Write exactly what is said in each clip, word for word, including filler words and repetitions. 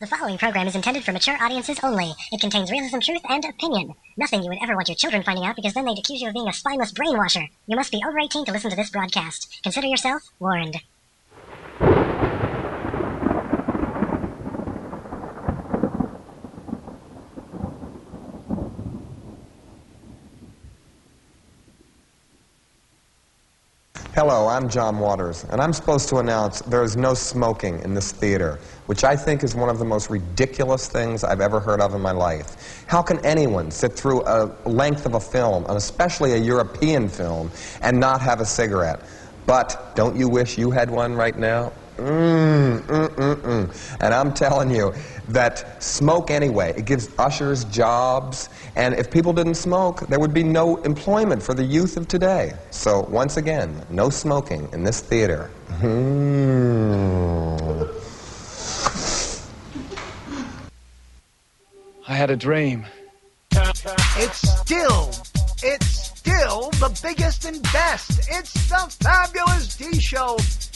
The following program is intended for mature audiences only. It contains realism, truth, and opinion. Nothing you would ever want your children finding out because then they'd accuse you of being a spineless brainwasher. You must be over eighteen to listen to this broadcast. Consider yourself warned. Hello, I'm John Waters, and I'm supposed to announce there is no smoking in this theater, which I think is one of the most ridiculous things I've ever heard of in my life. How can anyone sit through a length of a film, and especially a European film, and not have a cigarette? But don't you wish you had one right now? Mmm, mm, mm, mm. And I'm telling you that smoke anyway. It gives ushers jobs, and if people didn't smoke, there would be no employment for the youth of today. So once again, no smoking in this theater. Mm. I had a dream. It's still, it's still the biggest and best. It's the Fabulous D Show.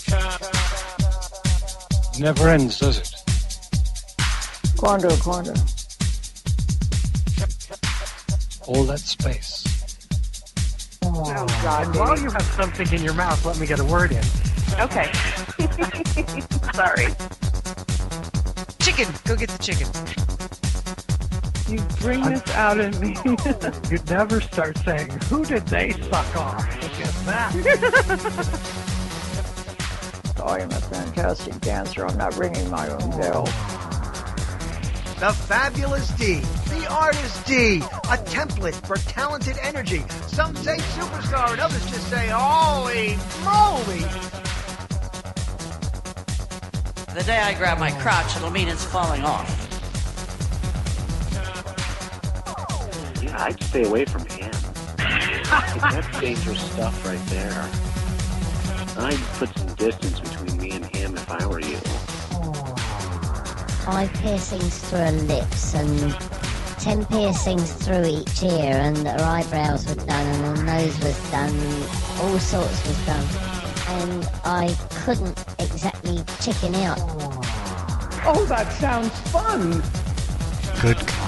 It never ends, does it? Quando, Quando. All that space. Oh, God, And while you have something in your mouth, let me get a word in. Okay. Sorry. Chicken! Go get the chicken. You bring this out in me. You'd never start saying, who did they suck off? Look at that. I am a fantastic dancer. I'm not ringing my own bell. The Fabulous D, the Artist D, a template for talented energy. Some say superstar, and others just say, holy moly! The day I grab my crotch, it'll mean it's falling off. Yeah, I'd stay away from him. That's dangerous stuff right there. I'd put some distance between me and him if I were you. Five piercings through her lips and ten piercings through each ear, and her eyebrows were done and her nose was done, and all sorts was done. And I couldn't exactly chicken out. Oh, that sounds fun. Good God.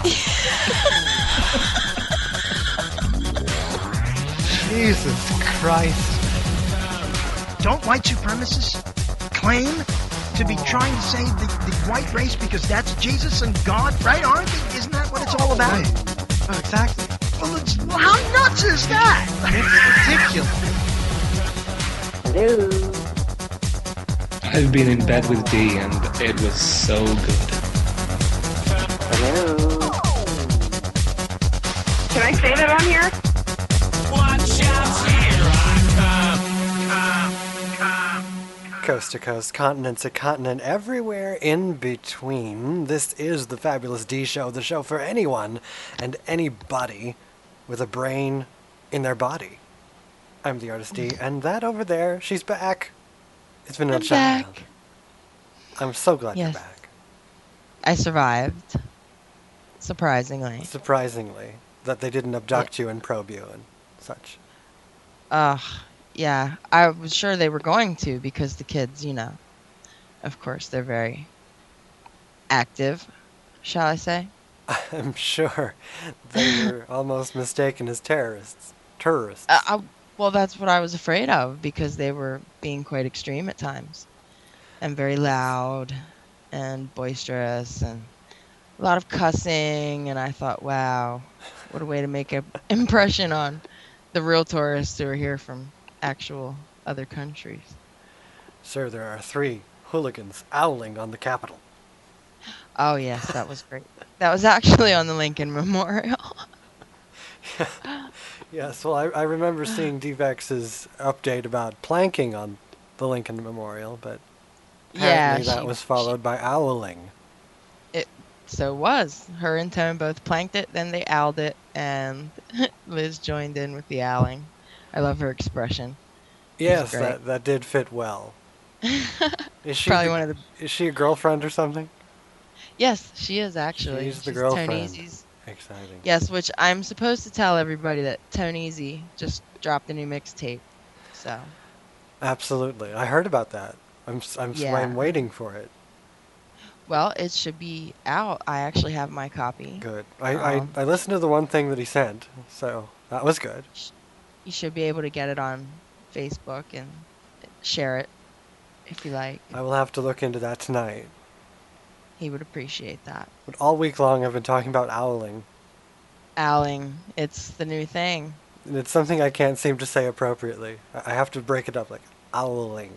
Jesus Christ. Don't white supremacists claim to be trying to save the, the white race because that's Jesus and God, right? Aren't they? Isn't that what it's all about? Oh, exactly. Well, it's, well how nuts is that? It's ridiculous. Hello. I've been in bed with Dee, and it was so good. Hello? Can I say that on here? Coast to coast, continent to continent, everywhere in between. This is the Fabulous D Show, the show for anyone and anybody with a brain in their body. I'm the Artist D, and that over there, she's back. It's been a I'm child. back. I'm so glad Yes. you're back. I survived. Surprisingly. Surprisingly, that they didn't abduct you and probe you and such. Ugh. Yeah, I was sure they were going to because the kids, you know, of course, they're very active, shall I say? I'm sure they were almost mistaken as terrorists. Terrorists. Uh, I, well, that's what I was afraid of because they were being quite extreme at times and very loud and boisterous and a lot of cussing. And I thought, wow, what a way to make an impression on the real tourists who are here from actual other countries. Sir, there are three hooligans owling on the Capitol. Oh, yes, that was great. That was actually on the Lincoln Memorial. Yes, well, I, I remember seeing D-Vex's update about planking on the Lincoln Memorial, but Yeah, apparently that she- was followed by owling. It so was. Her and Tone both planked it, then they owled it, and Liz joined in with the owling. I love her expression. Yes, great. that, that did fit well. Is she Probably the- one of the... Is she a girlfriend or something? Yes, she is actually. She's the She's girlfriend. Tony's. Exciting. Yes, which I'm supposed to tell everybody that Tony's just dropped a new mixtape. So, Absolutely. I heard about that. I'm, s- I'm, s- Yeah. I'm waiting for it. Well, it should be out. I actually have my copy. Good. I, Um, I, I listened to the one thing that he sent, so that was good. You should be able to get it on Facebook and share it if you like. I will have to look into that tonight. He would appreciate that. But all week long I've been talking about owling. Owling, it's the new thing. And it's something I can't seem to say appropriately. I I have to break it up like owling.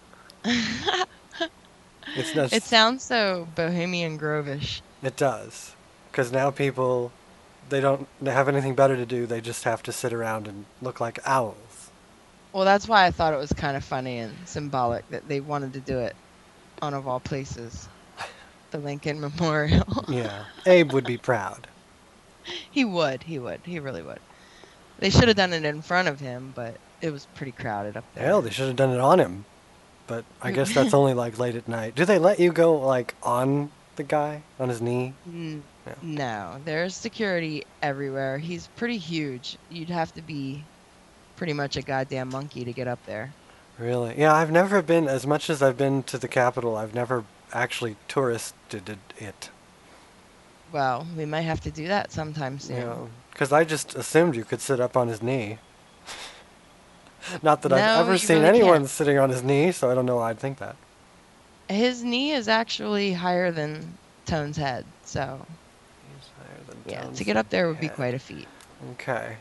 It's not. It sounds so Bohemian Grove-ish. It does. Because now people, they don't they have anything better to do. They just have to sit around and look like owls. Well, that's why I thought it was kind of funny and symbolic that they wanted to do it on, of all places, the Lincoln Memorial. Yeah. Abe would be proud. He would. He would. He really would. They should have done it in front of him, but it was pretty crowded up there. Hell, they should have done it on him. But I guess that's only like late at night. Do they let you go like on the guy, on his knee? N- Yeah. No, there's security everywhere. He's pretty huge. You'd have to be pretty much a goddamn monkey to get up there. Really? Yeah, I've never been, as much as I've been to the Capitol, I've never actually touristed it. Well, we might have to do that sometime soon. You know, because I just assumed you could sit up on his knee. Not that I've No, ever you seen really anyone can't. sitting on his knee, so I don't know why I'd think that. His knee is actually higher than Tone's head, so He's higher than yeah, Tone's to get up there would be head. quite a feat. Okay.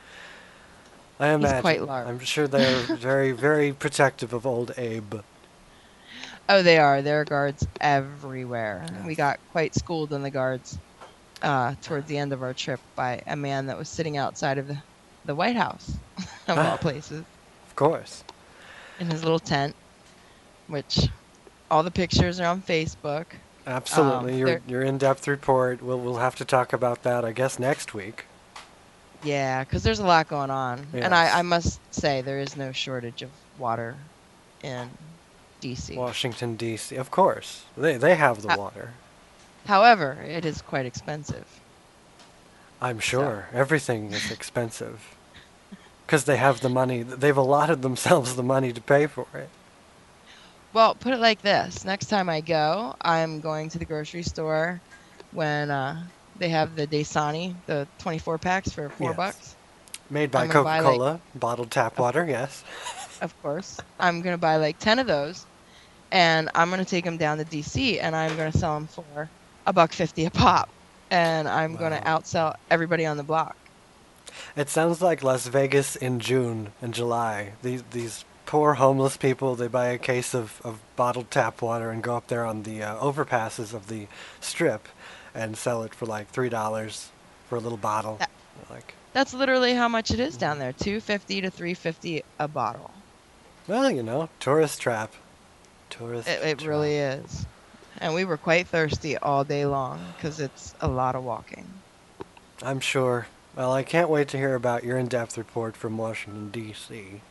I imagine. quite large. I'm sure they're very, very protective of old Abe. Oh, they are. There are guards everywhere. We got quite schooled in the guards uh, towards the end of our trip by a man that was sitting outside of the, the White House, of all places, Of course. in his little tent, which all the pictures are on Facebook. Absolutely. Um, your there- your in-depth report. We'll we'll have to talk about that, I guess, next week. Yeah, because there's a lot going on. And Yes. I, I must say, there is no shortage of water in D C Washington, D C Of course. They they have the Uh, water. However, it is quite expensive. I'm sure. Everything is expensive. Because they have the money. They've allotted themselves the money to pay for it. Well, put it like this. Next time I go, I'm going to the grocery store when uh, they have the Dasani, the twenty-four packs for four Yes. bucks. Made by I'm gonna buy, like- Coca-Cola, bottled tap water, yes. Of course. I'm going to buy like ten of those, and I'm going to take them down to D C, and I'm going to sell them for a buck fifty a pop. And I'm going to Wow. outsell everybody on the block. It sounds like Las Vegas in June and July. These these poor homeless people, they buy a case of, of bottled tap water and go up there on the uh, overpasses of the strip and sell it for like three dollars for a little bottle. That- Like, That's literally how much it is down there. two fifty to three fifty a bottle. well, you know, tourist trap. Tourist It, it trap. really is. And we were quite thirsty all day long because it's a lot of walking. I'm sure. Well, I can't wait to hear about your in-depth report from Washington, D C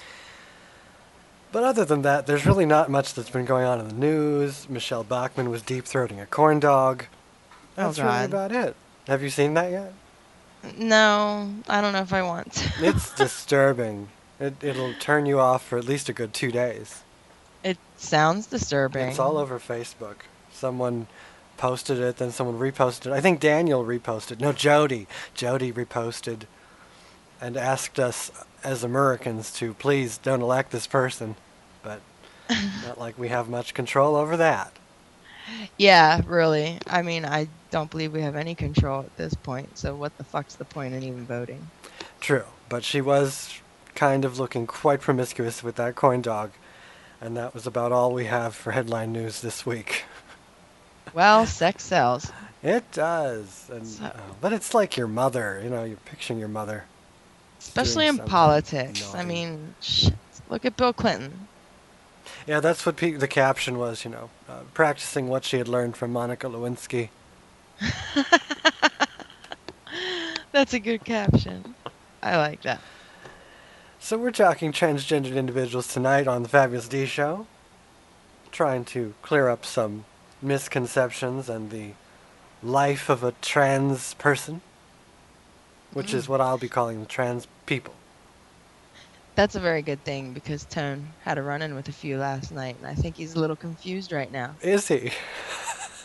But other than that, there's really not much that's been going on in the news. Michelle Bachmann was deep-throating a corn dog. Oh, That's really God. about it. Have you seen that yet? No, I don't know if I want to. It's disturbing. It, it'll turn you off for at least a good two days. It sounds disturbing. It's all over Facebook. Someone posted it, then someone reposted it. I think Daniel reposted. No, Jody. Jody reposted and asked us as Americans to please don't elect this person. But not like we have much control over that. Yeah, really. I mean, I don't believe we have any control at this point, so what the fuck's the point in even voting? True, but she was kind of looking quite promiscuous with that corn dog. And that was about all we have for headline news this week. Well, sex sells. It does. And, So- uh, but it's like your mother. You know, you're picturing your mother. Especially doing in something politics. I naughty. mean, shit. Look at Bill Clinton. Yeah, that's what pe- the caption was, you know, uh, practicing what she had learned from Monica Lewinsky. That's a good caption. I like that. So we're talking transgendered individuals tonight on the Fabulous D Show. Trying to clear up some misconceptions and the life of a trans person. Which is what I'll be calling the trans people. That's a very good thing because Tone had a run-in with a few last night, and I think he's a little confused right now. Is he?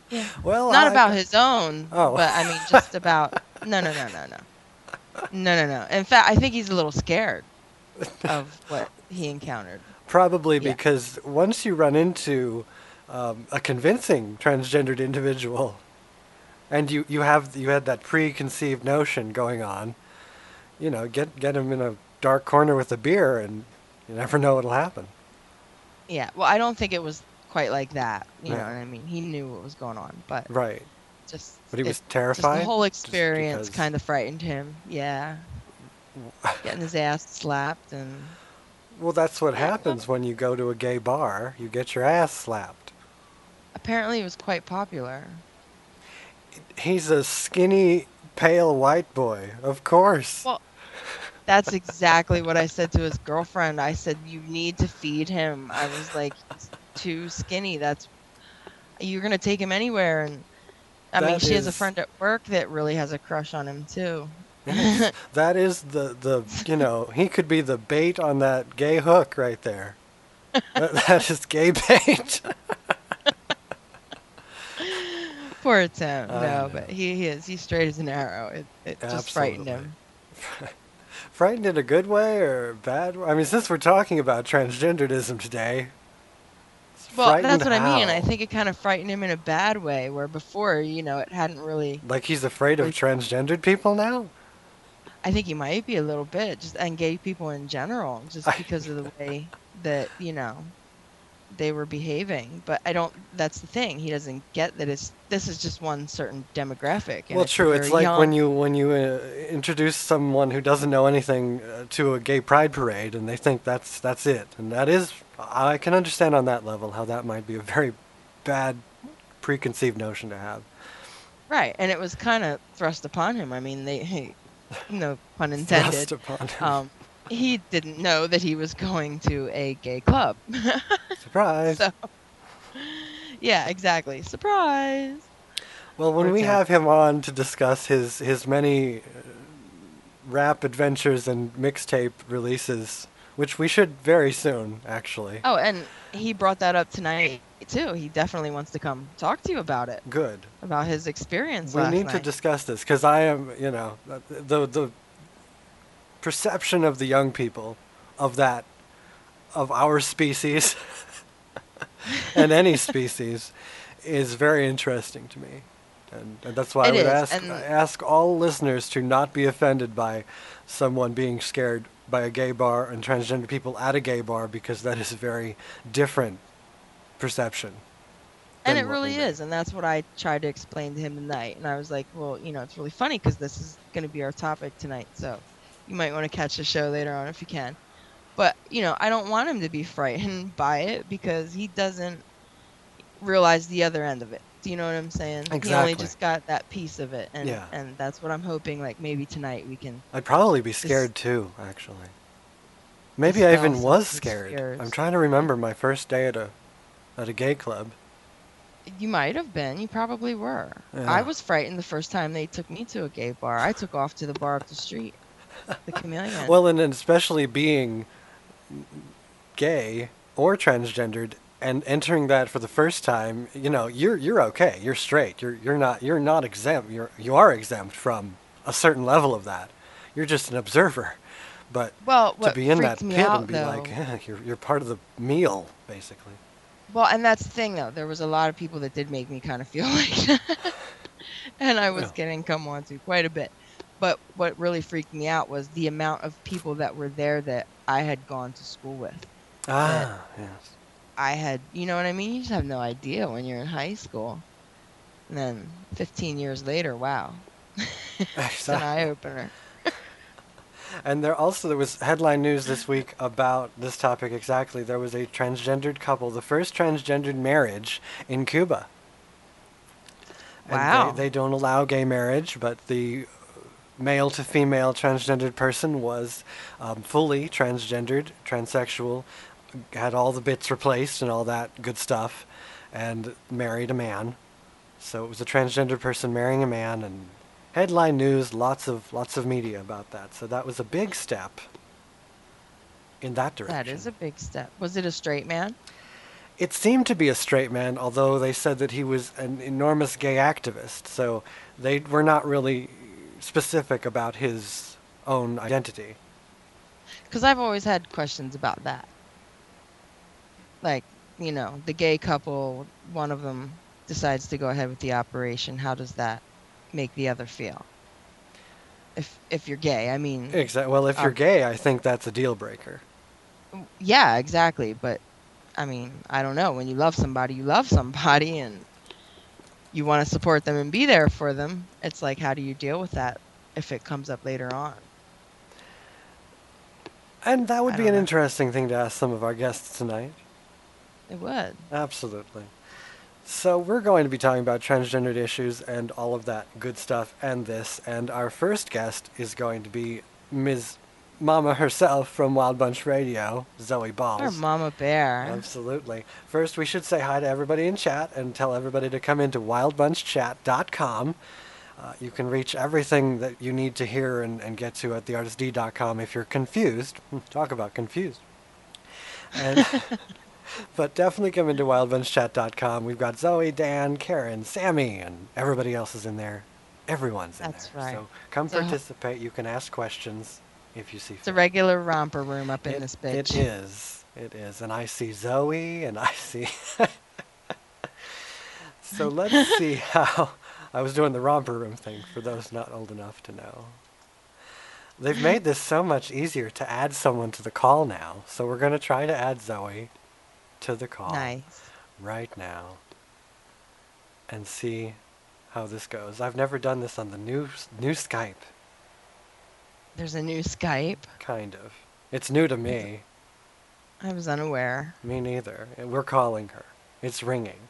Yeah. Well, Not I- about his own, Oh. but I mean just about. No, no, no, no, no, no, no, no. In fact, I think he's a little scared of what he encountered. Probably Yeah. because once you run into um, a convincing transgendered individual, and you, you have you had that preconceived notion going on, you know, get get him in a dark corner with a beer, and you never know what'll happen. Yeah. Well, I don't think it was quite like that. You know Yeah. what I mean? He knew what was going on, but Right. just. But he was it- Just terrified. the whole Just experience because- kind of frightened him. Yeah. Getting his ass slapped and. Well, that's what happens when you go to a gay bar. You get your ass slapped. Apparently, it was quite popular. He's a skinny, pale white boy. Of course. Well, that's exactly what I said to his girlfriend. I said, "You need to feed him." I was like, "He's too skinny. That's you're gonna take him anywhere." And I mean, That she has a is- friend at work that really has a crush on him too. Yes, that is the, the, you know, he could be the bait on that gay hook right there. that, that is gay bait. Poor Tim. I No, know. but he, he is. He's straight as an arrow. It, it just frightened him. Frightened in a good way or bad way? I mean, since we're talking about transgenderism today. it's Well, that's frightened what I mean. I how? think it kind of frightened him in a bad way, where before, you know, it hadn't really. Like he's afraid of transgendered people now? I think he might be a little bit, just and gay people in general, just because of the way that you know they were behaving. But I don't. That's the thing. He doesn't get that it's this is just one certain demographic. and Well, it's a true. It's very like when young- you when you uh, introduce someone who doesn't know anything uh, to a gay pride parade, and they think that's that's it, and that is. I can understand on that level how that might be a very bad preconceived notion to have. right, and it was kind of thrust upon him. I mean, they, he, no pun intended. Thrust upon him. Um, he didn't know that he was going to a gay club. Surprise. So, yeah, exactly. Surprise. Well, when Poor we Tim. have him on to discuss his his many uh, rap adventures and mixtape releases, which we should very soon, actually. Oh, and he brought that up tonight too. He definitely wants to come talk to you about it, Good. about his experience We last need to night. discuss this because I am, you know, the the perception of the young people of that of our species and any species is very interesting to me, and, and that's why I It would is, ask and- ask all listeners to not be offended by someone being scared by a gay bar and transgender people at a gay bar, because that is a very different perception. and than it what really we make. is, and that's what I tried to explain to him tonight. And I was like, well, you know, it's really funny because this is going to be our topic tonight, so you might want to catch the show later on if you can. But you know, I don't want him to be frightened by it because he doesn't realize the other end of it. Do you know what I'm saying? He only Exactly. just got that piece of it, and Yeah. and that's what I'm hoping. Like maybe tonight we can. I'd probably be scared too, actually. Maybe I even dispel was some scared. fears. I'm trying to remember my first day at a at a gay club. You might have been. You probably were. Yeah. I was frightened the first time they took me to a gay bar. I took off to the bar up the street, the Chameleon. Well, and then especially being gay or transgendered and entering that for the first time, you know, you're you're okay. You're straight. You're you're not you're not exempt. You're you are exempt from a certain level of that. You're just an observer. But Well, to what be in that freaked me pit out, and be though- like, eh, you're you're part of the meal, basically. Well, and that's the thing, though. There was a lot of people that did make me kind of feel like, and I was Yeah. getting come on to quite a bit. But what really freaked me out was the amount of people that were there that I had gone to school with. Ah, yes. I had, you know what I mean? You just have no idea when you're in high school. And then fifteen years later, wow. It's an eye opener. And there also there was headline news this week about this topic exactly. There was a transgendered couple, the first transgendered marriage in Cuba. And Wow. They, they don't allow gay marriage, but the male to female transgendered person was um, fully transgendered, transsexual, had all the bits replaced and all that good stuff, and married a man. So it was a transgender person marrying a man, and headline news, lots of lots of media about that. So that was a big step in that direction. That is a big step. Was it a straight man? It seemed to be a straight man, although they said that he was an enormous gay activist, so they were not really specific about his own identity. Because I've always had questions about that. Like, you know, the gay couple, one of them decides to go ahead with the operation. How does that make the other feel? If if you're gay, I mean... Exactly. Well, if you're um, gay, I think that's a deal breaker. Yeah, exactly. But, I mean, I don't know. When you love somebody, you love somebody, and you want to support them and be there for them. It's like, how do you deal with that if it comes up later on? And that would I be don't an know. interesting thing to ask some of our guests tonight. It would. Absolutely. So we're going to be talking about transgendered issues and all of that good stuff and this. And our first guest is going to be Miz Mama herself from Wild Bunch Radio, Zoe Balls. Our Mama Bear. Absolutely. First, we should say hi to everybody in chat and tell everybody to come into wild bunch chat dot com. Uh, you can reach everything that you need to hear and, and get to at the artist d dot com if you're confused. Talk about confused. And but definitely come into wild bunch chat dot com. We've got Zoe, Dan, Karen, Sammy, and everybody else is in there. Everyone's in That's there. right. So come So- participate. You can ask questions if you see fit. It's a regular romper room up in It- this bitch. It is. It is. And I see Zoe, and I see... So let's see how... I was doing the romper room thing for those not old enough to know. They've made this so much easier to add someone to the call now. So we're going to try to add Zoe to the call Nice. right now and see how this goes. I've never done this on the new new Skype. There's a new Skype. Kind of. It's new to me. I was unaware. Me neither. And we're calling her. It's ringing.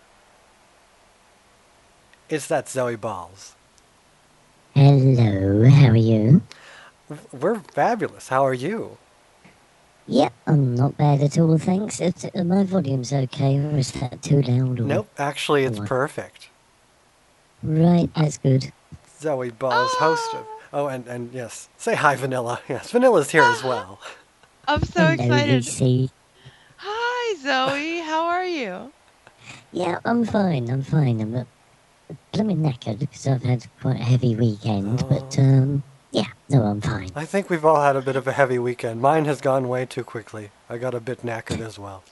It's that Zoe Balls. Hello, how are you? We're fabulous. How are you? Yep, I'm not bad at all, thanks. Is, uh, my volume's okay, or is that too loud? Or... Nope. Actually, it's What? perfect. Right, that's good. Zoe Balls, host of... Oh, and, and yes. Say hi, Vanilla. Yes, Vanilla's here as well. I'm so Hello, excited. Lucy. Hi, Zoe. How are you? Yeah, I'm fine, I'm fine. I'm a blooming knackered because I've had quite a heavy weekend, but, um, yeah, no, I'm fine. I think we've all had a bit of a heavy weekend. Mine has gone way too quickly. I got a bit knackered as well.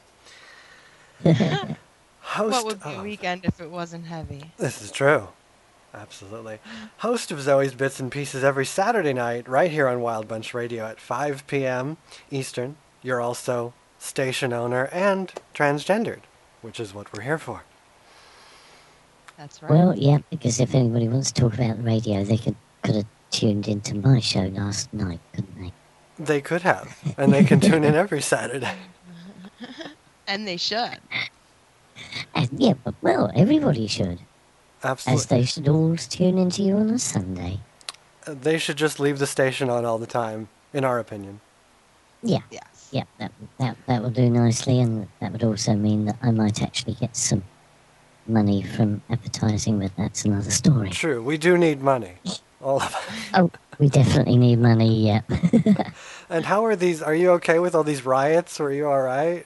Host What would be a of- weekend if it wasn't heavy? This is true. Absolutely. Host of Zoe's Bits and Pieces every Saturday night right here on Wild Bunch Radio at five p.m. Eastern. You're also station owner and transgendered, which is what we're here for. That's right. Well, yeah, because if anybody wants to talk about the radio, they could could have tuned into my show last night, couldn't they? They could have, and they can tune in every Saturday. And they should. And yeah, but well, everybody should. As Absolutely. they should all tune into you on a Sunday. Uh, They should just leave the station on all the time, in our opinion. Yeah, Yes. yeah, that that that will do nicely, and that would also mean that I might actually get some money from advertising, but that's another story. True, we do need money. All of us. Oh, we definitely need money, yeah. And how are these? Are you okay with all these riots? Were you all right?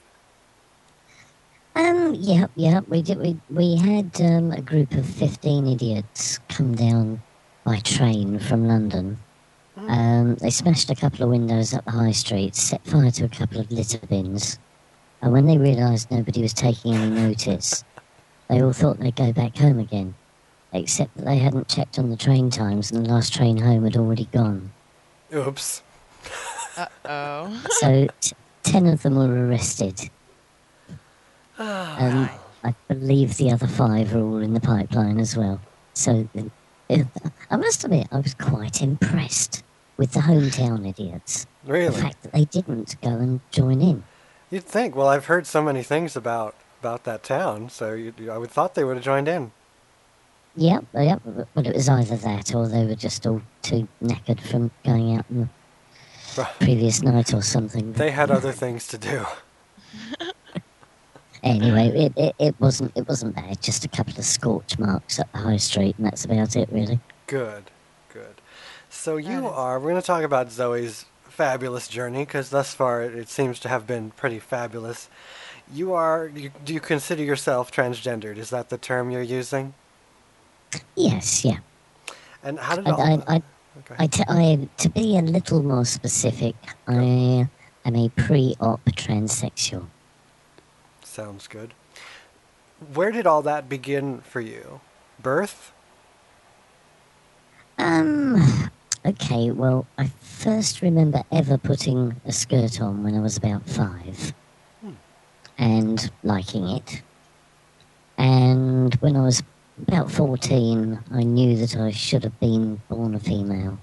Um, yeah, yeah, we did. We we had um, a group of fifteen idiots come down by train from London. Um, they smashed a couple of windows up the high street, set fire to a couple of litter bins, and when they realised nobody was taking any notice, they all thought they'd go back home again, except that they hadn't checked on the train times, and the last train home had already gone. Oops. Uh-oh. So t- ten of them were arrested. And I believe the other five are all in the pipeline as well. So uh, I must admit, I was quite impressed with the hometown idiots. The Really? fact that they didn't go and join in. You'd think. Well, I've heard so many things about about that town, so you, you- I would thought they would have joined in. Yep, yep. Well, it was either that or they were just all too knackered from going out on the Right. previous night or something. They had other things to do. Anyway, it, it, it wasn't it wasn't bad. Just a couple of scorch marks at the high street, and that's about it, really. Good, good. So you That is- are. We're going to talk about Zoe's fabulous journey because thus far it, it seems to have been pretty fabulous. You are. You, do you consider yourself transgendered? Is that the term you're using? Yes, yeah. And how did I, all? I, I, Okay. I, t- I, to be a little more specific, I am a pre-op transsexual. Sounds good. Where did all that begin for you? Birth? Um, okay, well, I first remember ever putting a skirt on when I was about five Hmm. and liking it. And when I was about fourteen, I knew that I should have been born a female.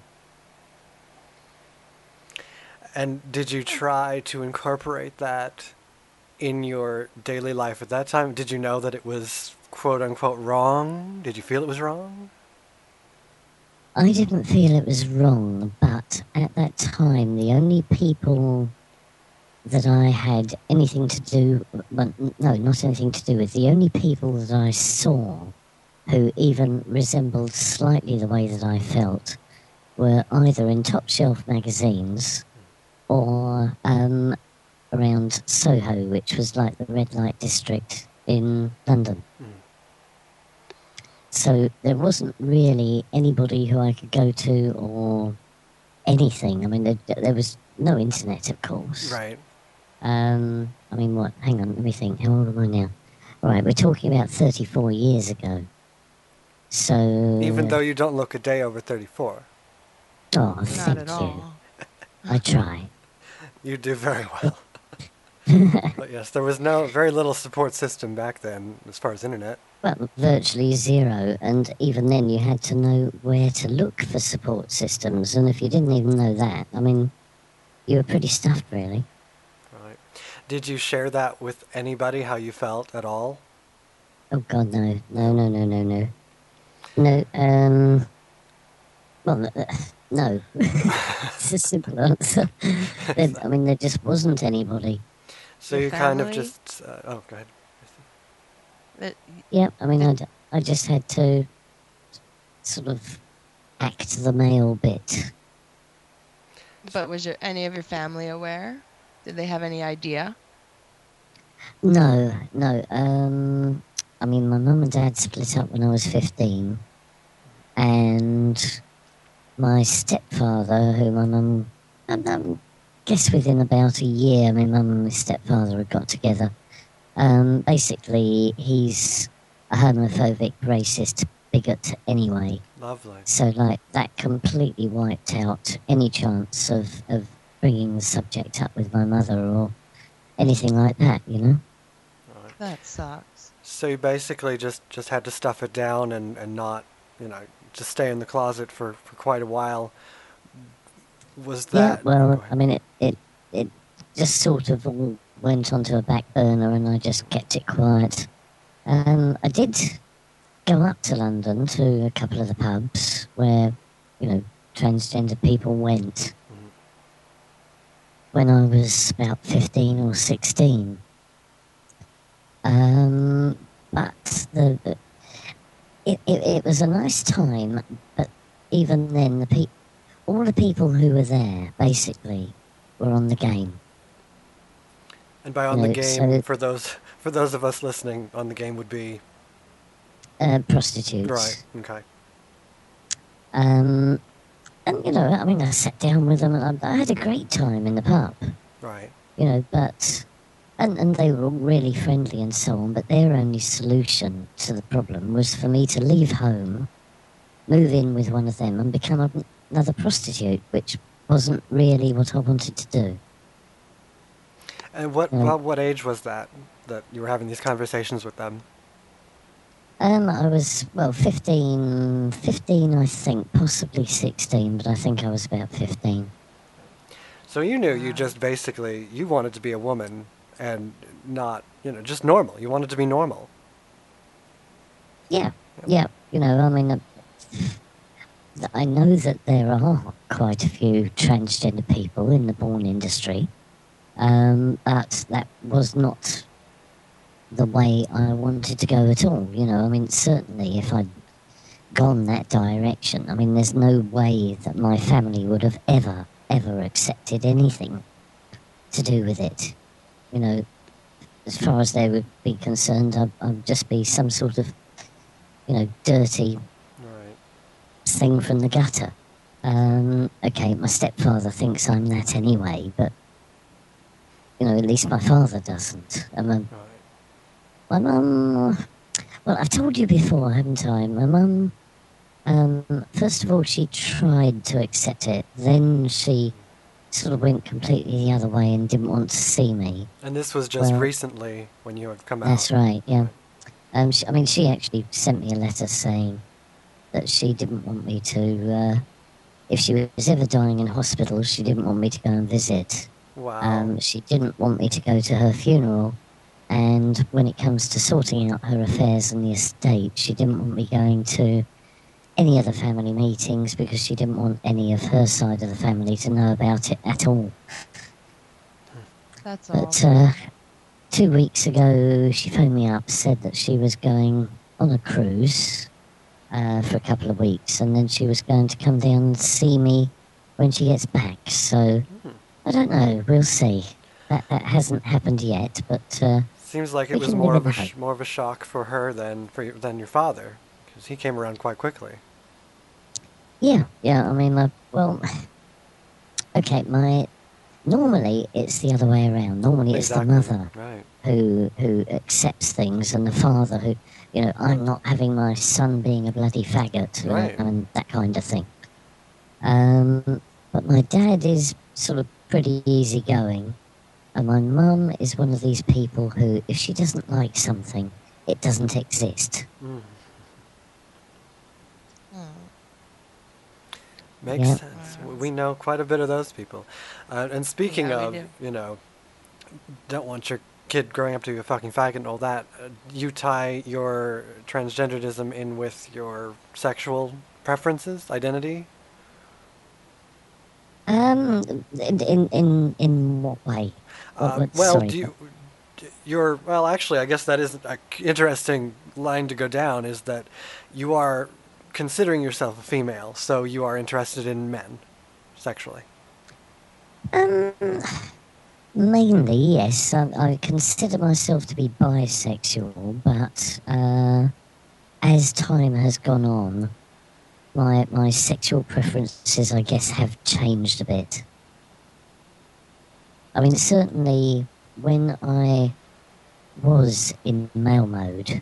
And did you try to incorporate that in your daily life at that time? Did you know that it was quote unquote wrong? Did you feel it was wrong? I didn't feel it was wrong, but at that time, the only people that I had anything to do, well, no, not anything to do with, the only people that I saw who even resembled slightly the way that I felt were either in top shelf magazines or um, around Soho, which was like the red light district in London. Mm. So there wasn't really anybody who I could go to or anything. I mean, there, there was no internet, of course. Right. Um, I mean, what? Hang on, let me think. How old am I now? Right, we're talking about thirty-four years ago. So... Even though you don't look a day over thirty-four. Oh, Not thank at you. all. I try. You do very well. But yes, there was no very little support system back then as far as internet. Well, virtually zero, and even then you had to know where to look for support systems, and if you didn't even know that, I mean, you were pretty stuffed, really. Right. Did you share that with anybody, how you felt at all? Oh, God, no. No, no, no, no, no. No, um... Well, uh, no. It's a simple answer. There, I mean, there just wasn't anybody. So Your you kind of family? just... Uh, oh, go ahead. That- Yeah, I mean, I, I just had to sort of act the male bit. But was your any of your family aware? Did they have any idea? No, no. Um, I mean, my mum and dad split up when I was fifteen, and my stepfather, who my mum, I, I guess within about a year, my mum and my stepfather had got together. Um, basically, he's a homophobic, racist bigot anyway. Lovely. So, like, that completely wiped out any chance of, of bringing the subject up with my mother or anything like that, you know? Right. That sucks. So you basically just, just had to stuff it down and, and not, you know, just stay in the closet for, for quite a while. Was that... Yeah, well, Go ahead. I mean, it, it, it just sort of all went onto a back burner and I just kept it quiet. Um, I did go up to London to a couple of the pubs where, you know, transgender people went Mhm. when I was about fifteen or sixteen. Um, but the, the it, it, it was a nice time, but even then, the pe- all the people who were there, basically, were on the game. And by on you the know, game, so- for those for those of us listening, on the game would be... Uh, prostitutes. Right, okay. Um, and, you know, I mean, I sat down with them and I, I had a great time in the pub, Right. you know, but... And, and they were all really friendly and so on, but their only solution to the problem was for me to leave home, move in with one of them and become a, another prostitute, which wasn't really what I wanted to do. And what, Yeah. what what age was that, that you were having these conversations with them? Um, I was, well, fifteen, fifteen, I think, possibly sixteen, but I think I was about fifteen. So you knew you just basically, you wanted to be a woman and not, you know, just normal. You wanted to be normal. Yeah, yeah, you know, I mean, uh, I know that there are quite a few transgender people in the porn industry, um, but that was not the way I wanted to go at all, you know. I mean, certainly if I'd gone that direction, I mean, there's no way that my family would have ever, ever accepted anything to do with it. You know, as far as they would be concerned, I'd, I'd just be some sort of, you know, dirty Right. thing from the gutter. Um, okay, my stepfather thinks I'm that anyway, but, you know, at least my father doesn't. And my, Right. my mum, well, I've told you before, haven't I? My mum, um, first of all, she tried to accept it. Then she sort of went completely the other way and didn't want to see me. And this was just Well, recently when you had come out. That's right, yeah. Um, she, I mean, she actually sent me a letter saying that she didn't want me to, uh, if she was ever dying in hospital, she didn't want me to go and visit. Wow. Um, she didn't want me to go to her funeral. And when it comes to sorting out her affairs in the estate, she didn't want me going to any other family meetings because she didn't want any of her side of the family to know about it at all. That's all. But uh, two weeks ago, she phoned me up, said that she was going on a cruise uh, for a couple of weeks, and then she was going to come down and see me when she gets back. So, I don't know. We'll see. That that hasn't happened yet, but uh, Seems like we it was can more never of a know. sh- more of a shock for her than for your, than your father, because he came around quite quickly. Yeah, yeah. I mean, uh, well, okay. My normally it's the other way around. Normally it's Exactly. the mother Right. who who accepts things, and the father who, you know, I'm not having my son being a bloody faggot, you know, Right. and that kind of thing. Um, but my dad is sort of pretty easygoing, and my mum is one of these people who, if she doesn't like something, it doesn't exist. Mm. Hmm. Makes Yeah. sense. W- We know quite a bit of those people. Uh, and speaking Yeah, we of, do. you know, don't want your kid growing up to be a fucking faggot and all that, uh, you tie your transgenderism in with your sexual preferences, identity? Um, in in in, in what way? What, Uh, what, well, sorry, do you, d- you're, well, actually, I guess that is an interesting line to go down, is that you are considering yourself a female, so you are interested in men, sexually. Um, mainly, yes. I, I consider myself to be bisexual, but uh, as time has gone on, my my sexual preferences, I guess, have changed a bit. I mean, certainly when I was in male mode,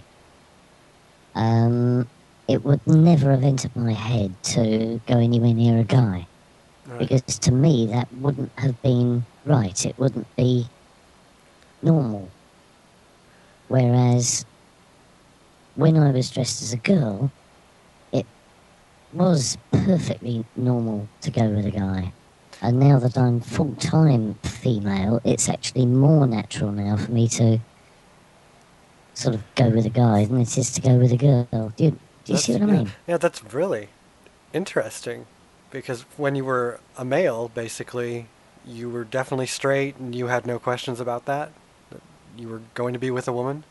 um, it would never have entered my head to go anywhere near a guy. Right. Because to me, that wouldn't have been right. It wouldn't be normal. Whereas when I was dressed as a girl, it was perfectly normal to go with a guy. And now that I'm full-time female, it's actually more natural now for me to sort of go with a guy than it is to go with a girl. Do you, do you see what I yeah, mean? Yeah, that's really interesting, because when you were a male, basically, you were definitely straight and you had no questions about that? That you were going to be with a woman?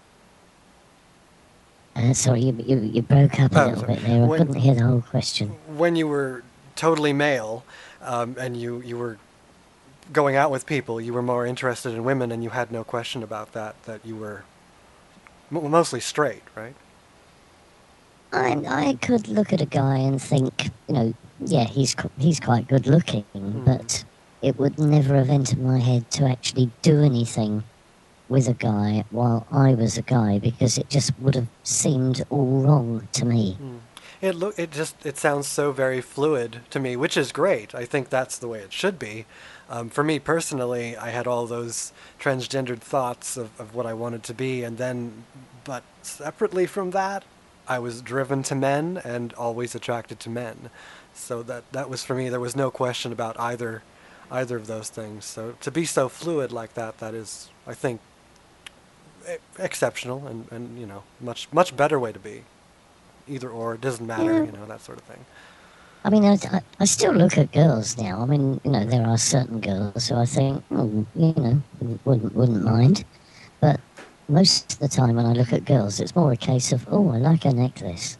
Uh, sorry, you, you, you broke up a Oh, little sorry. bit there. I When- couldn't hear the whole question. When you were totally male, um, and you, you were going out with people, you were more interested in women and you had no question about that, that you were m- mostly straight, right? I, I could look at a guy and think, you know, yeah, he's qu- he's quite good looking, but it would never have entered my head to actually do anything with a guy while I was a guy, because it just would have seemed all wrong to me. It look it just it sounds so very fluid to me, which is great. I think that's the way it should be. Um, for me personally, I had all those transgendered thoughts of, of what I wanted to be, and then, but separately from that, I was driven to men and always attracted to men. So that that was for me. There was no question about either either of those things. So to be so fluid like that, that is, I think, e- exceptional and, and you know much much better way to be. Either or, it doesn't matter, Yeah. you know, that sort of thing. I mean, I, I, I still look at girls now. I mean, you know, there are certain girls who I think, oh, you know, wouldn't wouldn't mind. But most of the time when I look at girls, it's more a case of, oh, I like her necklace.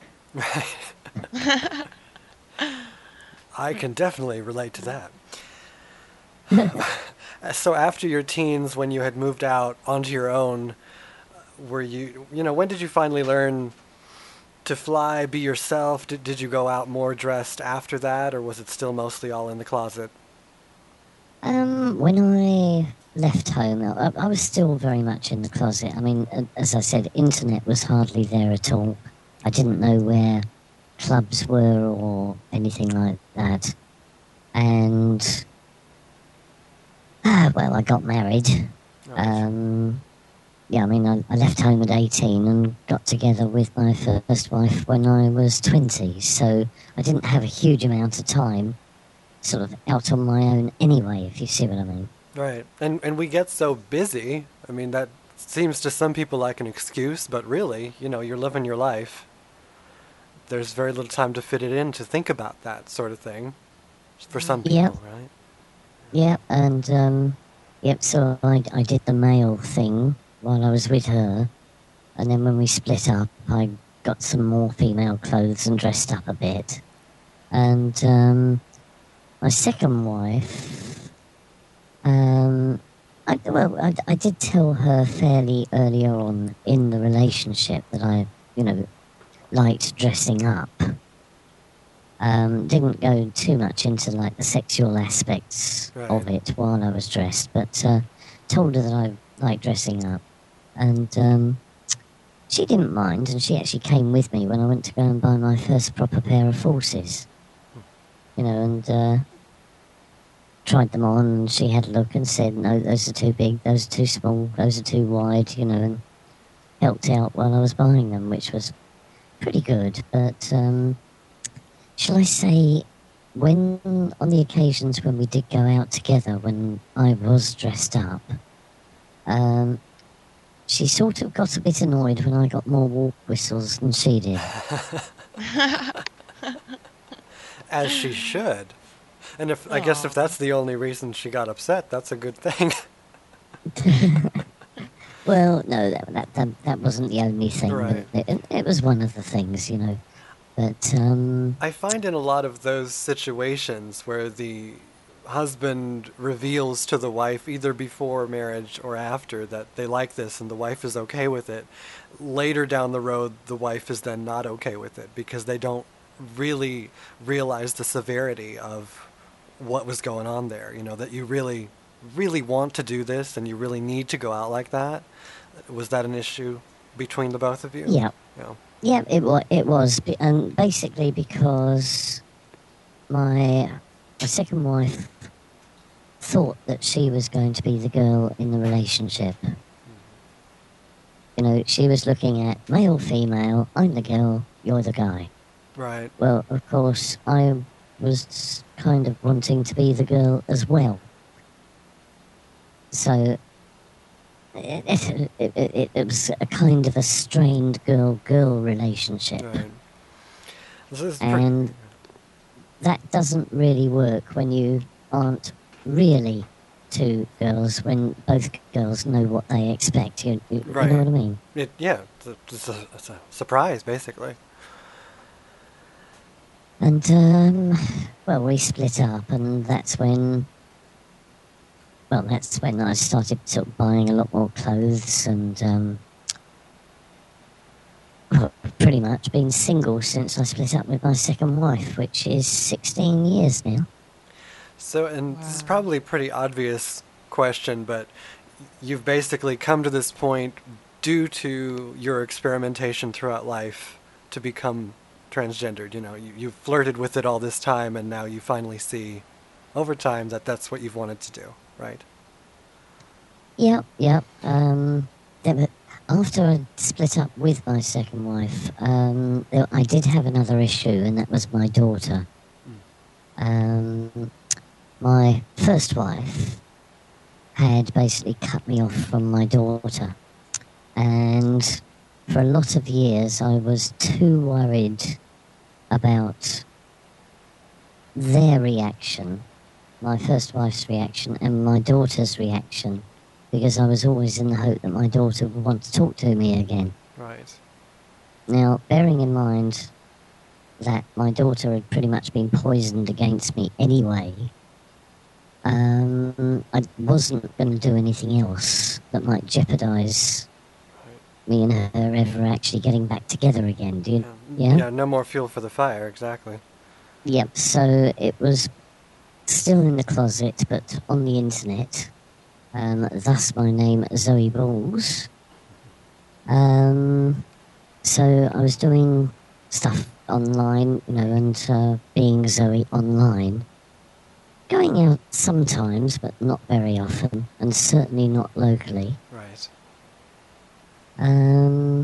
I can definitely relate to that. Uh, So after your teens, when you had moved out onto your own, were you, you know, when did you finally learn to fly, be yourself? Did, did you go out more dressed after that, or was it still mostly all in the closet? Um, when I left home, I, I was still very much in the closet. I mean, uh, as I said, internet was hardly there at all. I didn't know where clubs were or anything like that. And, ah, well, I got married. Um, yeah, I mean, I, I left home at eighteen and got together with my first wife when I was twenty. So I didn't have a huge amount of time sort of out on my own anyway, if you see what I mean. Right. And and we get so busy. I mean, that seems to some people like an excuse, but really, you know, you're living your life. There's very little time to fit it in to think about that sort of thing for some people, Yep. right? Yep, and, um, yep, so I, I did the male thing while I was with her, and then when we split up, I got some more female clothes and dressed up a bit. And, um, my second wife, um, I, well, I, I did tell her fairly earlier on in the relationship that I, you know, liked dressing up. Um, didn't go too much into like the sexual aspects Right. of it while I was dressed, but uh, told her that I liked dressing up, and um, she didn't mind, and she actually came with me when I went to go and buy my first proper pair of forces. You know, and uh, tried them on, and she had a look and said, no, those are too big, those are too small, those are too wide, you know, and helped out while I was buying them, which was pretty good. But, um, shall I say, when, on the occasions when we did go out together, when I was dressed up, um, she sort of got a bit annoyed when I got more walk whistles than she did. As she should. And if I guess if that's the only reason she got upset, that's a good thing. Well, no, that that that, that wasn't the only thing. Right. But it, it was one of the things, you know. But um, I find in a lot of those situations where the husband reveals to the wife, either before marriage or after, that they like this and the wife is okay with it, later down the road the wife is then not okay with it because they don't really realize the severity of what was going on there. You know, that you really, really want to do this and you really need to go out like that. Was that an issue between the both of you? yeah, Yeah. yeah, it was. It was, Be- and basically because my my second wife thought that she was going to be the girl in the relationship. You know, she was looking at male, female. I'm the girl. You're the guy. Right. Well, of course, I was kind of wanting to be the girl as well. So it, it, it, it, it was a kind of a strained girl-girl relationship. Right. This is pretty- And that doesn't really work when you aren't really two girls, when both girls know what they expect. You, you, Right. you know what I mean? It, yeah, it's a, it's, a, it's a surprise, basically. And, um, well, we split up, and that's when, well, that's when I started sort of buying a lot more clothes, and, um, well, pretty much been single since I split up with my second wife, which is sixteen years now. So, and this is probably a pretty obvious question, but you've basically come to this point due to your experimentation throughout life to become transgendered. You know, you, you've flirted with it all this time, and now you finally see over time that that's what you've wanted to do, right? Yep, yep. Um, there were, after I split up with my second wife, um, there, I did have another issue, and that was my daughter. Um, my first wife had basically cut me off from my daughter, and for a lot of years I was too worried about their reaction, my first wife's reaction and my daughter's reaction, because I was always in the hope that my daughter would want to talk to me again. Right. Now, bearing in mind that my daughter had pretty much been poisoned against me anyway, Um, I wasn't going to do anything else that might jeopardize me and her ever actually getting back together again. Do you? Yeah. Yeah. Yeah, no more fuel for the fire, exactly. Yep. So it was still in the closet, but on the internet. Um, thus my name, Zoe Balls. Um, so I was doing stuff online, you know, and uh, being Zoe online. Going out sometimes, but not very often, and certainly not locally. Right. Um,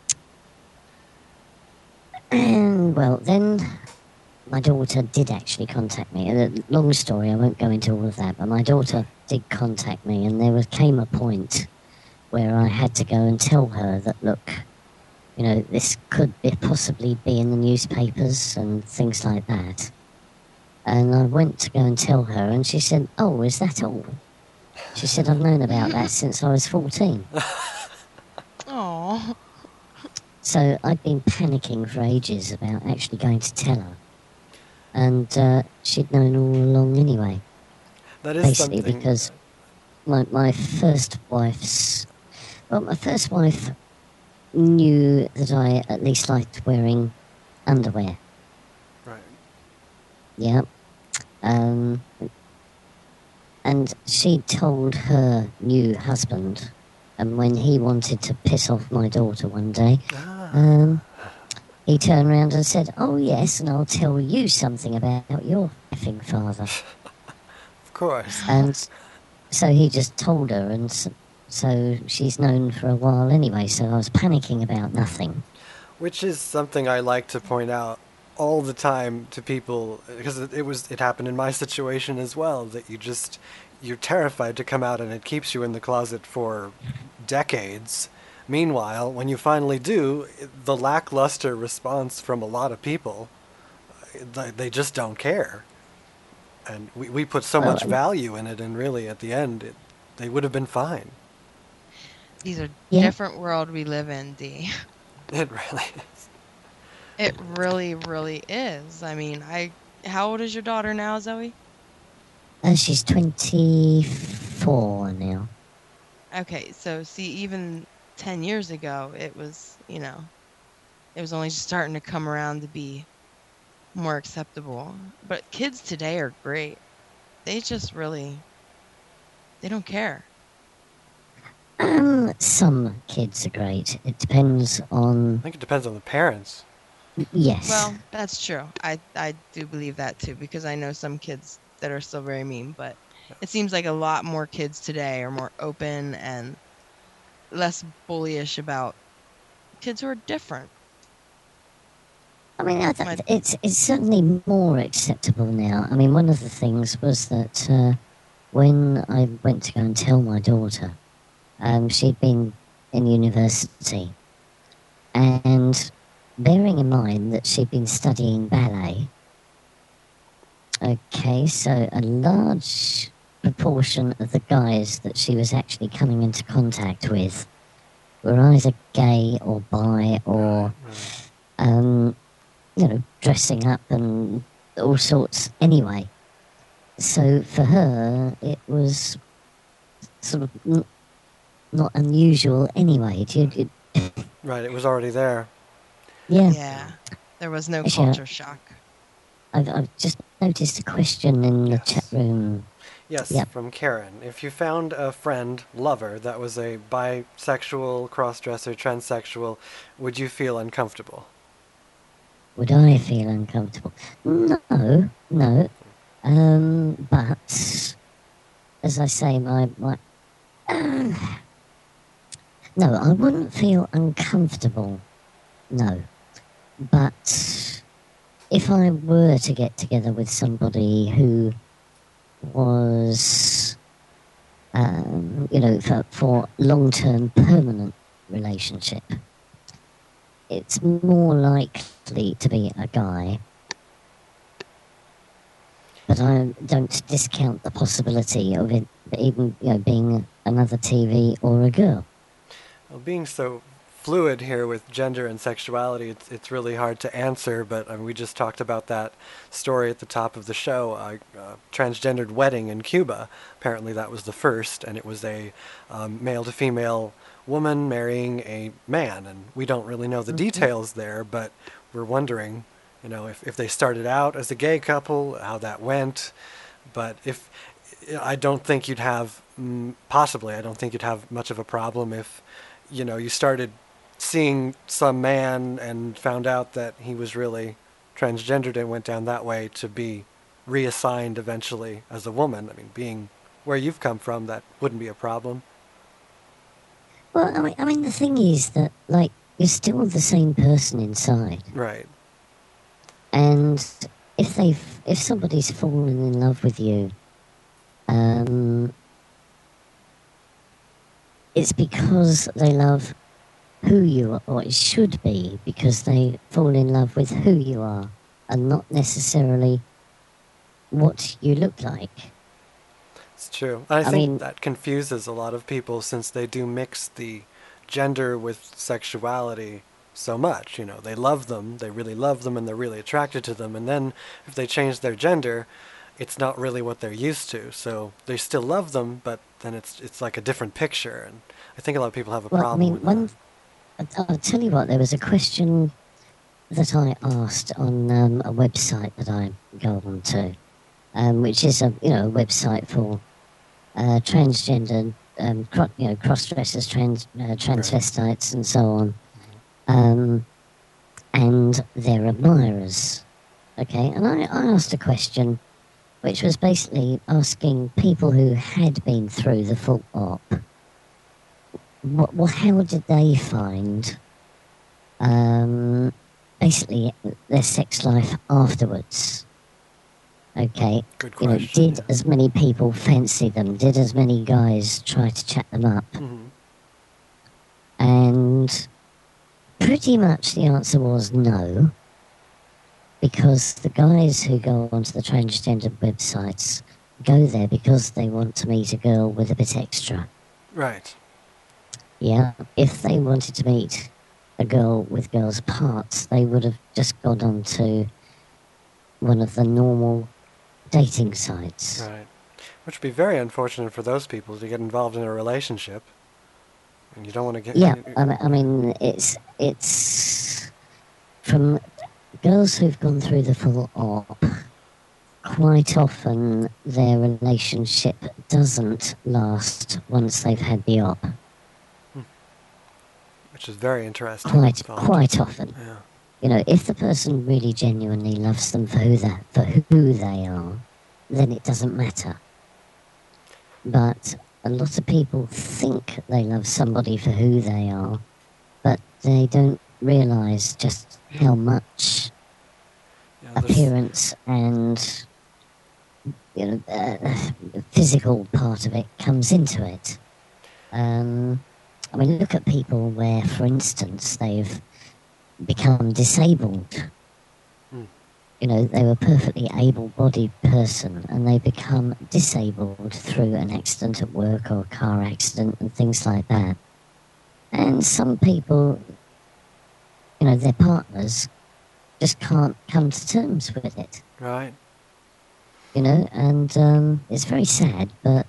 and, well, then my daughter did actually contact me. A long story, I won't go into all of that, but my daughter did contact me, and there was, came a point where I had to go and tell her that, look, you know, this could be, possibly be in the newspapers and things like that. And I went to go and tell her, and she said, oh, is that all? She said, I've known about that since I was fourteen. Aww. So I'd been panicking for ages about actually going to tell her. And uh, she'd known all along anyway. That is Basically something... because my, my first wife's... Well, my first wife knew that I at least liked wearing underwear. Right. Yeah. Um, and she told her new husband, and when he wanted to piss off my daughter one day, Ah. um, he turned around and said, oh yes, and I'll tell you something about your effing father. Of course. And so he just told her, and so, so she's known for a while anyway, so I was panicking about nothing. Which is something I like to point out all the time to people, because it, it was it happened in my situation as well, that you just you're terrified to come out and it keeps you in the closet for decades. Meanwhile, when you finally do, the lackluster response from a lot of people, they, they just don't care. And we, we put so Well, much um, value in it, and really at the end it, they would have been fine. These are Yeah. different world we live in, Dee. It really is. It really, really is. I mean, I. How old is your daughter now, Zoe? And she's twenty-four now. Okay, so see, even ten years ago, it was, you know, it was only just starting to come around to be more acceptable. But kids today are great. They just really, they don't care. Um, some kids are great. It depends on... I think it depends on the parents. Yes. Well, that's true. I, I do believe that too, because I know some kids that are still very mean, but it seems like a lot more kids today are more open and less bullyish about kids who are different. I mean, I th- My- it's it's certainly more acceptable now. I mean, one of the things was that uh, when I went to go and tell my daughter, um, she'd been in university, and bearing in mind that she'd been studying ballet, okay, so a large proportion of the guys that she was actually coming into contact with were either gay or bi or, um, you know, dressing up and all sorts anyway. So for her, it was sort of n- not unusual anyway. Do you, do you- Right, it was already there. yeah. Yeah, there was no Actually, culture shock. I've, I've just noticed a question in the Yes. chat room. Yes, Yep. from Karen. If you found a friend, lover, that was a bisexual, crossdresser, transsexual, would you feel uncomfortable? Would I feel uncomfortable? No, no. Um, but as I say, my my. no, I wouldn't feel uncomfortable. No, but if I were to get together with somebody who was, um, you know, for, for long-term permanent relationship, it's more likely to be a guy. But I don't discount the possibility of it even, you know, being another T V or a girl. Well, being so fluid here with gender and sexuality. It's it's really hard to answer, but I mean, we just talked about that story at the top of the show, uh, uh, transgendered wedding in Cuba. Apparently that was the first, and it was a um, male-to-female woman marrying a man, and we don't really know the Mhm. details there, but we're wondering, you know, if, if they started out as a gay couple, how that went. But if I don't think you'd have, mm, possibly, I don't think you'd have much of a problem if, you know, you started seeing some man and found out that he was really transgendered and went down that way to be reassigned eventually as a woman. I mean, being where you've come from, that wouldn't be a problem. Well, I mean, I mean, the thing is that, like, you're still the same person inside. Right. And if they've, if somebody's fallen in love with you, um, it's because they love who you are, or it should be because they fall in love with who you are, and not necessarily what you look like. It's true. I, I think mean- that confuses a lot of people since they do mix the gender with sexuality so much. You know, they love them, they really love them, and they're really attracted to them. And then if they change their gender, it's not really what they're used to. So they still love them, but then it's it's like a different picture. And I think a lot of people have a Well, I problem mean, with one, that. I- I'll tell you what, there was a question that I asked on um, a website that I go on to, um, which is a you know a website for uh, transgender, um, cro- you know, cross-dressers, trans uh, transvestites, and so on, um, and their admirers. Okay, and I, I asked a question, which was basically asking people who had been through the full op, what, well, how did they find, um, basically their sex life afterwards? Okay, Good you know, question, did as many people fancy them? Did as many guys try to chat them up? Mhm. And pretty much the answer was no, because the guys who go onto the transgender websites go there because they want to meet a girl with a bit extra. Right. Yeah, if they wanted to meet a girl with girls' parts, they would have just gone on to one of the normal dating sites. Right. Which would be very unfortunate for those people to get involved in a relationship. And you don't want to get... Yeah, I mean, I mean, it's it's from girls who've gone through the full op. Quite often, their relationship doesn't last once they've had the op. Which is very interesting. Quite, thought. quite often. Yeah. You know, if the person really genuinely loves them for who that for who they are, then it doesn't matter. But a lot of people think they love somebody for who they are, but they don't realise just how much Yeah, there's- appearance and you know uh, the physical part of it comes into it. Um, I mean, look at people where, for instance, they've become disabled. Hmm. You know, they were a perfectly able-bodied person and they become disabled through an accident at work or a car accident and things like that. And some people, you know, their partners just can't come to terms with it. Right. You know, and um, it's very sad, but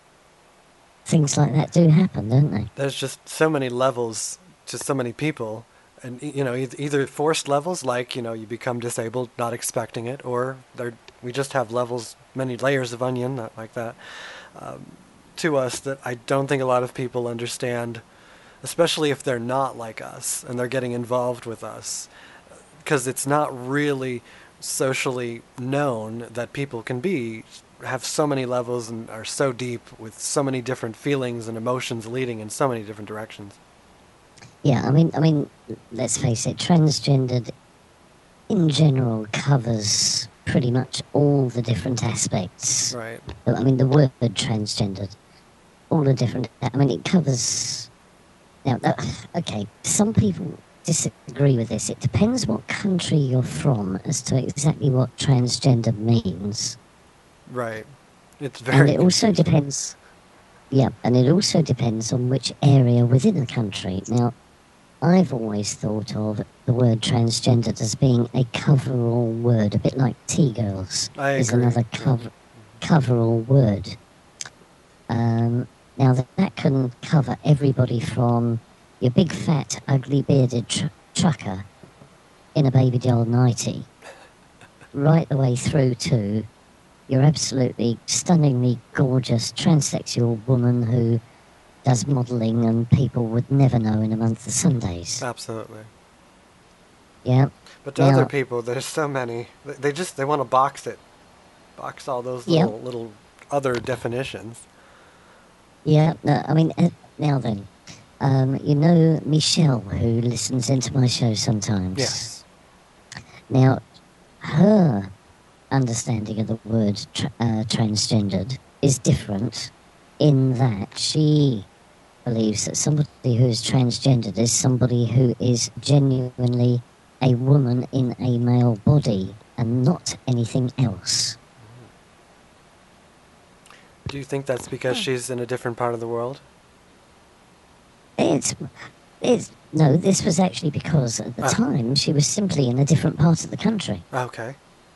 things like that do happen, don't they? There's just so many levels to so many people. And, y- you know, eith- either forced levels, like, you know, you become disabled not expecting it, or there, we just have levels, many layers of onion, not like that, um, to us that I don't think a lot of people understand, especially if they're not like us and they're getting involved with us. Because it's not really socially known that people can be, have so many levels and are so deep with so many different feelings and emotions leading in so many different directions. Yeah, I mean, I mean, let's face it, transgendered in general covers pretty much all the different aspects. Right. I mean, the word transgendered, all the different, I mean, it covers, now, uh, okay, some people disagree with this. It depends what country you're from as to exactly what transgender means. Right. It's And very it also depends, yeah, and it also depends on which area within the country. Now, I've always thought of the word transgendered as being a coverall word, a bit like T-girls I is agree. another cover, coverall word. Um, now, that, that can cover everybody from your big, fat, ugly, bearded tr- trucker in a baby doll nightie, right the way through to your absolutely stunningly gorgeous transsexual woman who does modelling and people would never know in a month of Sundays. Absolutely. Yeah. But to Now- other people, there's so many. They- They just they want to box it, box all those Yep. little little other definitions. Yeah, no, I mean, uh, now then, um, you know Michelle, who listens into my show sometimes. Yes. Now, her understanding of the word tra- uh, transgendered is different in that she believes that somebody who is transgendered is somebody who is genuinely a woman in a male body and not anything else. Do you think that's because she's in a different part of the world? It's, it's, no, this was actually because at the Ah. time she was simply in a different part of the country. Okay.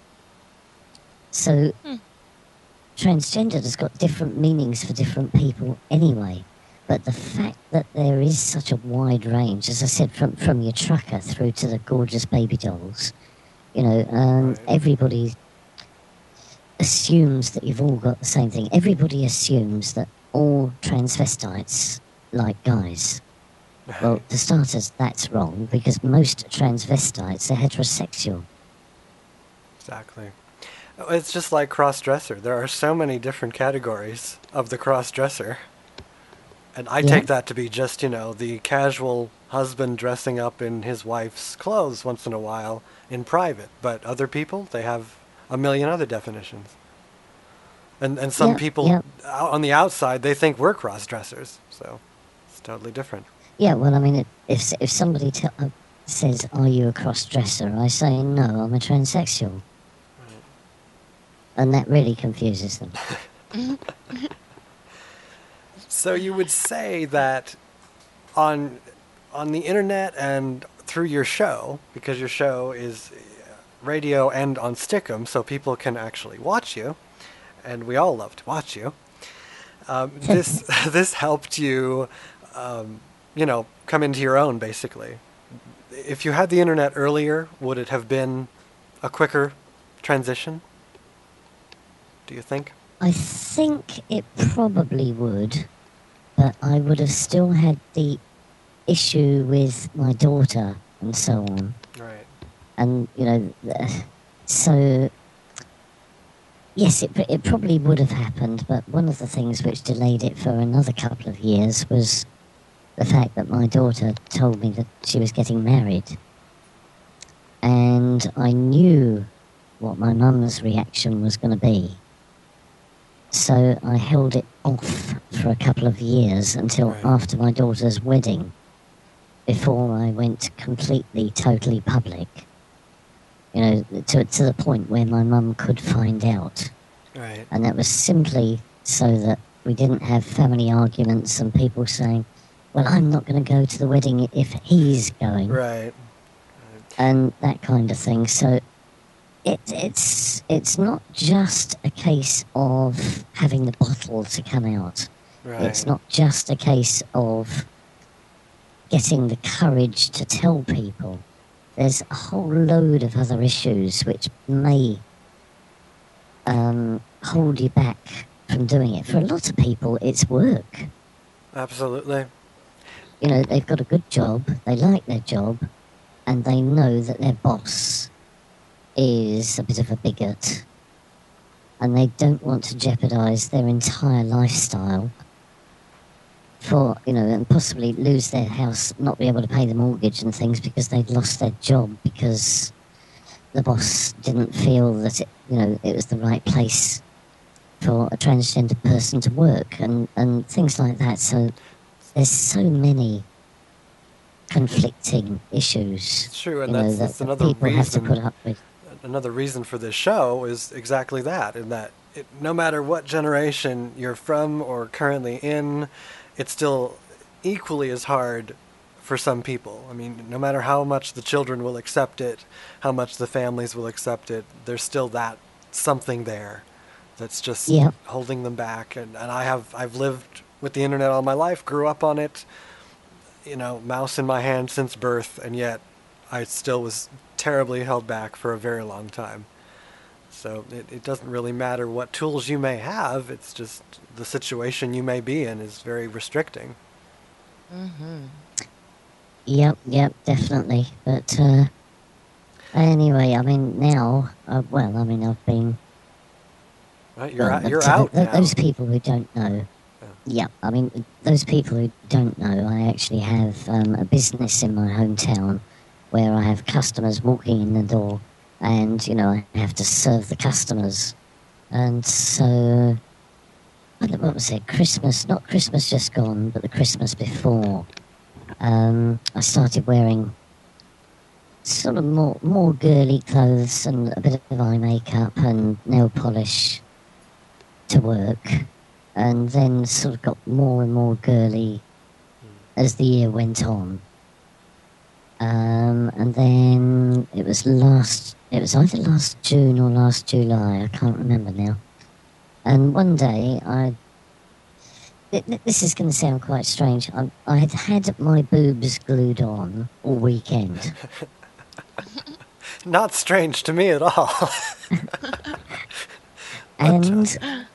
So, transgendered has got different meanings for different people anyway. But the fact that there is such a wide range, as I said, from, from your trucker through to the gorgeous baby dolls, you know, um, Right. everybody assumes that you've all got the same thing. Everybody assumes that all transvestites like guys. Well, for starters, that's wrong, because most transvestites are heterosexual. Exactly. It's just like cross-dresser. There are so many different categories of the cross-dresser. And I Yeah. take that to be just, you know, the casual husband dressing up in his wife's clothes once in a while in private. But other people, they have a million other definitions. And and some Yeah, people yeah. out on the outside, they think we're cross-dressers. So it's totally different. Yeah, well, I mean, it, if if somebody te- uh, says, "Are you a cross-dresser?" I say, "No, I'm a transsexual," and that really confuses them. So you would say that on on the internet and through your show, because your show is uh, radio and on Stickum, so people can actually watch you, and we all love to watch you. Um, this this helped you, um, you know, come into your own, basically. If you had the internet earlier, would it have been a quicker transition? Do you think? I think it probably would, but I would have still had the issue with my daughter and so on. Right. And, you know, th- so, yes, it, it probably would have happened, but one of the things which delayed it for another couple of years was the fact that my daughter told me that she was getting married. And I knew what my mum's reaction was going to be. So I held it off for a couple of years until Right. after my daughter's wedding, before I went completely, totally public. You know, to, to the point where my mum could find out. Right. And that was simply so that we didn't have family arguments and people saying, well, I'm not going to go to the wedding if he's going. Right. And that kind of thing. So it, it's it's not just a case of having the bottle to come out. Right. It's not just a case of getting the courage to tell people. There's a whole load of other issues which may um, hold you back from doing it. For a lot of people, it's work. Absolutely. You know, they've got a good job, they like their job, and they know that their boss is a bit of a bigot, and they don't want to jeopardise their entire lifestyle for, you know, and possibly lose their house, not be able to pay the mortgage and things because they've lost their job because the boss didn't feel that it, you know, it was the right place for a transgender person to work and, and things like that. So there's so many conflicting issues. It's true, and you know, that's, that, that's that another people have to reason. put up with. Another reason for this show is exactly that, in that it, no matter what generation you're from or currently in, it's still equally as hard for some people. I mean, no matter how much the children will accept it, how much the families will accept it, there's still that something there that's just Yep. holding them back. And, and I have, I've lived with the internet all my life, grew up on it, you know, mouse in my hand since birth, and yet I still was terribly held back for a very long time. So it, it doesn't really matter what tools you may have, it's just the situation you may be in is very restricting. Mm-hmm. Yep, yep, definitely. But uh, anyway, I mean, now, uh, well, I mean, I've been. Right, you're well, out, you're to out the, now. Those people who don't know. Yeah, I mean, those people who don't know, I actually have um, a business in my hometown where I have customers walking in the door, and you know, I have to serve the customers. And so, I don't know, what was it? Christmas, not Christmas just gone, but the Christmas before. Um, I started wearing sort of more more girly clothes and a bit of eye makeup and nail polish to work, and then sort of got more and more girly as the year went on. Um, and then it was last, it was either last June or last July, I can't remember now. And one day I This is going to sound quite strange. I, I had had my boobs glued on all weekend. Not strange to me at all. And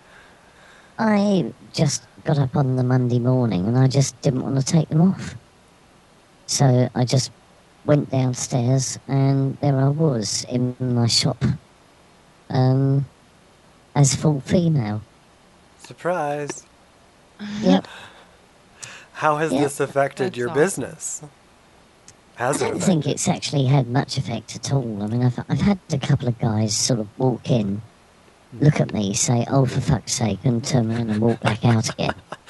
I just got up on the Monday morning and I just didn't want to take them off. So I just went downstairs and there I was in my shop um, as full female. Surprise. Yep. How has Yep. this affected That's your awesome. business? Has I it don't affected? think it's actually had much effect at all. I mean, I've, I've had a couple of guys sort of walk in, look at me, say, oh, for fuck's sake, and turn around and walk back out again.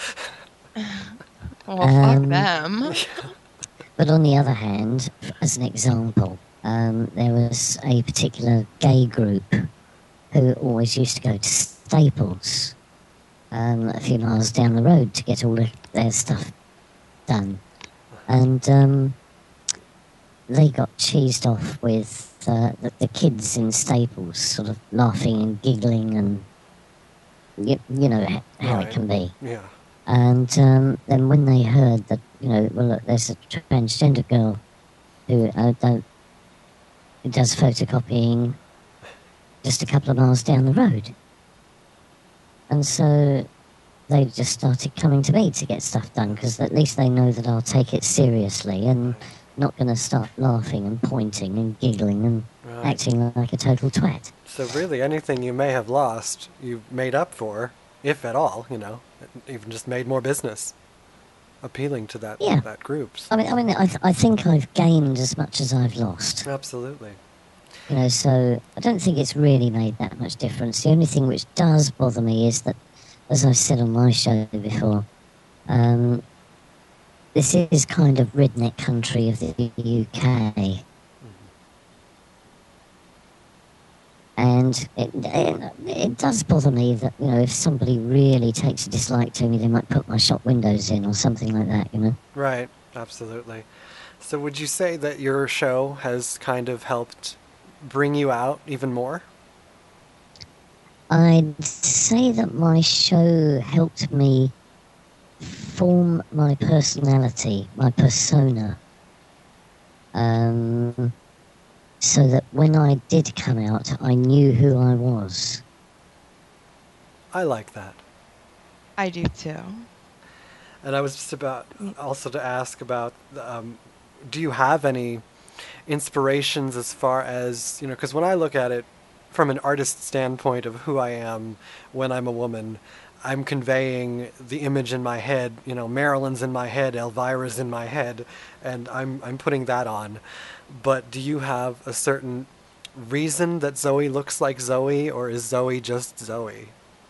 Well, Um, fuck them. But on the other hand, as an example, um, there was a particular gay group who always used to go to Staples um, a few miles down the road to get all of their stuff done. And um, they got cheesed off with uh, the, the kids in Staples sort of laughing and giggling and you, you know h- how Right. it can be. Yeah. And um, then when they heard that, you know, well, look, there's a transgender girl who, uh, do, who does photocopying just a couple of miles down the road. And so they just started coming to me to get stuff done, because at least they know that I'll take it seriously and not going to start laughing and pointing and giggling and Right. acting like a total twat. So really, anything you may have lost, you've made up for, if at all, you know, even just made more business, appealing to that Yeah. that groups. I mean, I mean, I, th- I think I've gained as much as I've lost. Absolutely. You know, so I don't think it's really made that much difference. The only thing which does bother me is that, as I've said on my show before, um, this is kind of redneck country of the U K. And it, it, it does bother me that, you know, if somebody really takes a dislike to me, they might put my shop windows in or something like that, you know. Right. Absolutely. So would you say that your show has kind of helped bring you out even more? I'd say that my show helped me form my personality, my persona, um, so that when I did come out, I knew who I was. I like that. I do too. And I was just about also to ask about, um, do you have any inspirations as far as, you know, because when I look at it from an artist standpoint of who I am when I'm a woman, I'm conveying the image in my head, you know, Marilyn's in my head, Elvira's in my head, and I'm I'm putting that on. But do you have a certain reason that Zoe looks like Zoe, or is Zoe just Zoe?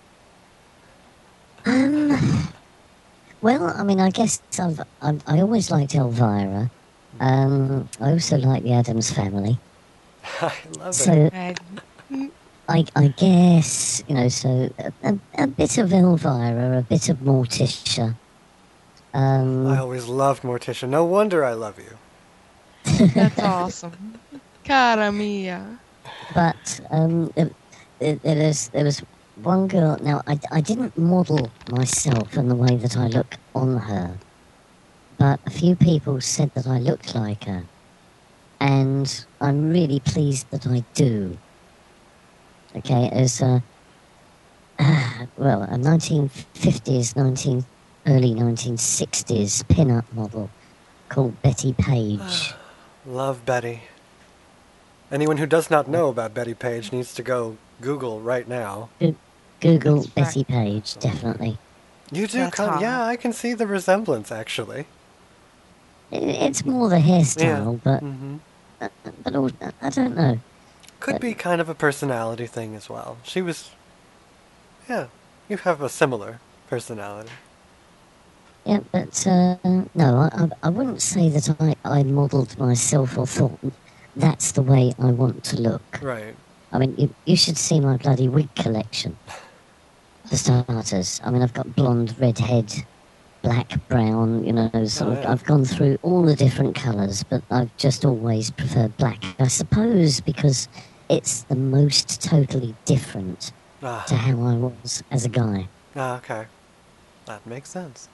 Um, well, I mean, I guess I've, I've, I always liked Elvira. Um, I also like the Addams Family. I love So it. I, I, I guess, you know, so a, a, a bit of Elvira, a bit of Morticia, Um, I always loved Morticia. No wonder I love you. That's awesome. Cara mia. but um, it, it, there was there was one girl. Now I, I didn't model myself in the way that I look on her, but a few people said that I looked like her, and I'm really pleased that I do. Okay, as a uh, well, a nineteen fifties, nineteen early nineteen sixties pin-up model called Betty Page. Love Betty. Anyone who does not know about Betty Page needs to go Google right now. Go- Google That's Betty Page, definitely. You do, That's con- hot. yeah, I can see the resemblance actually. I- It's more the hairstyle, but hmm uh, but all, I don't know. Could be kind of a personality thing as well. She was, yeah, you have a similar personality. Yeah, but uh, no, I, I I wouldn't say that I, I modelled myself or thought that's the way I want to look. Right. I mean, you, you should see my bloody wig collection, for starters. I mean, I've got blonde, red head, black, brown, you know, sort Oh, of, yeah. I've gone through all the different colours, but I've just always preferred black. I suppose because it's the most totally different Ah, to how I was as a guy. ah, okay. That makes sense.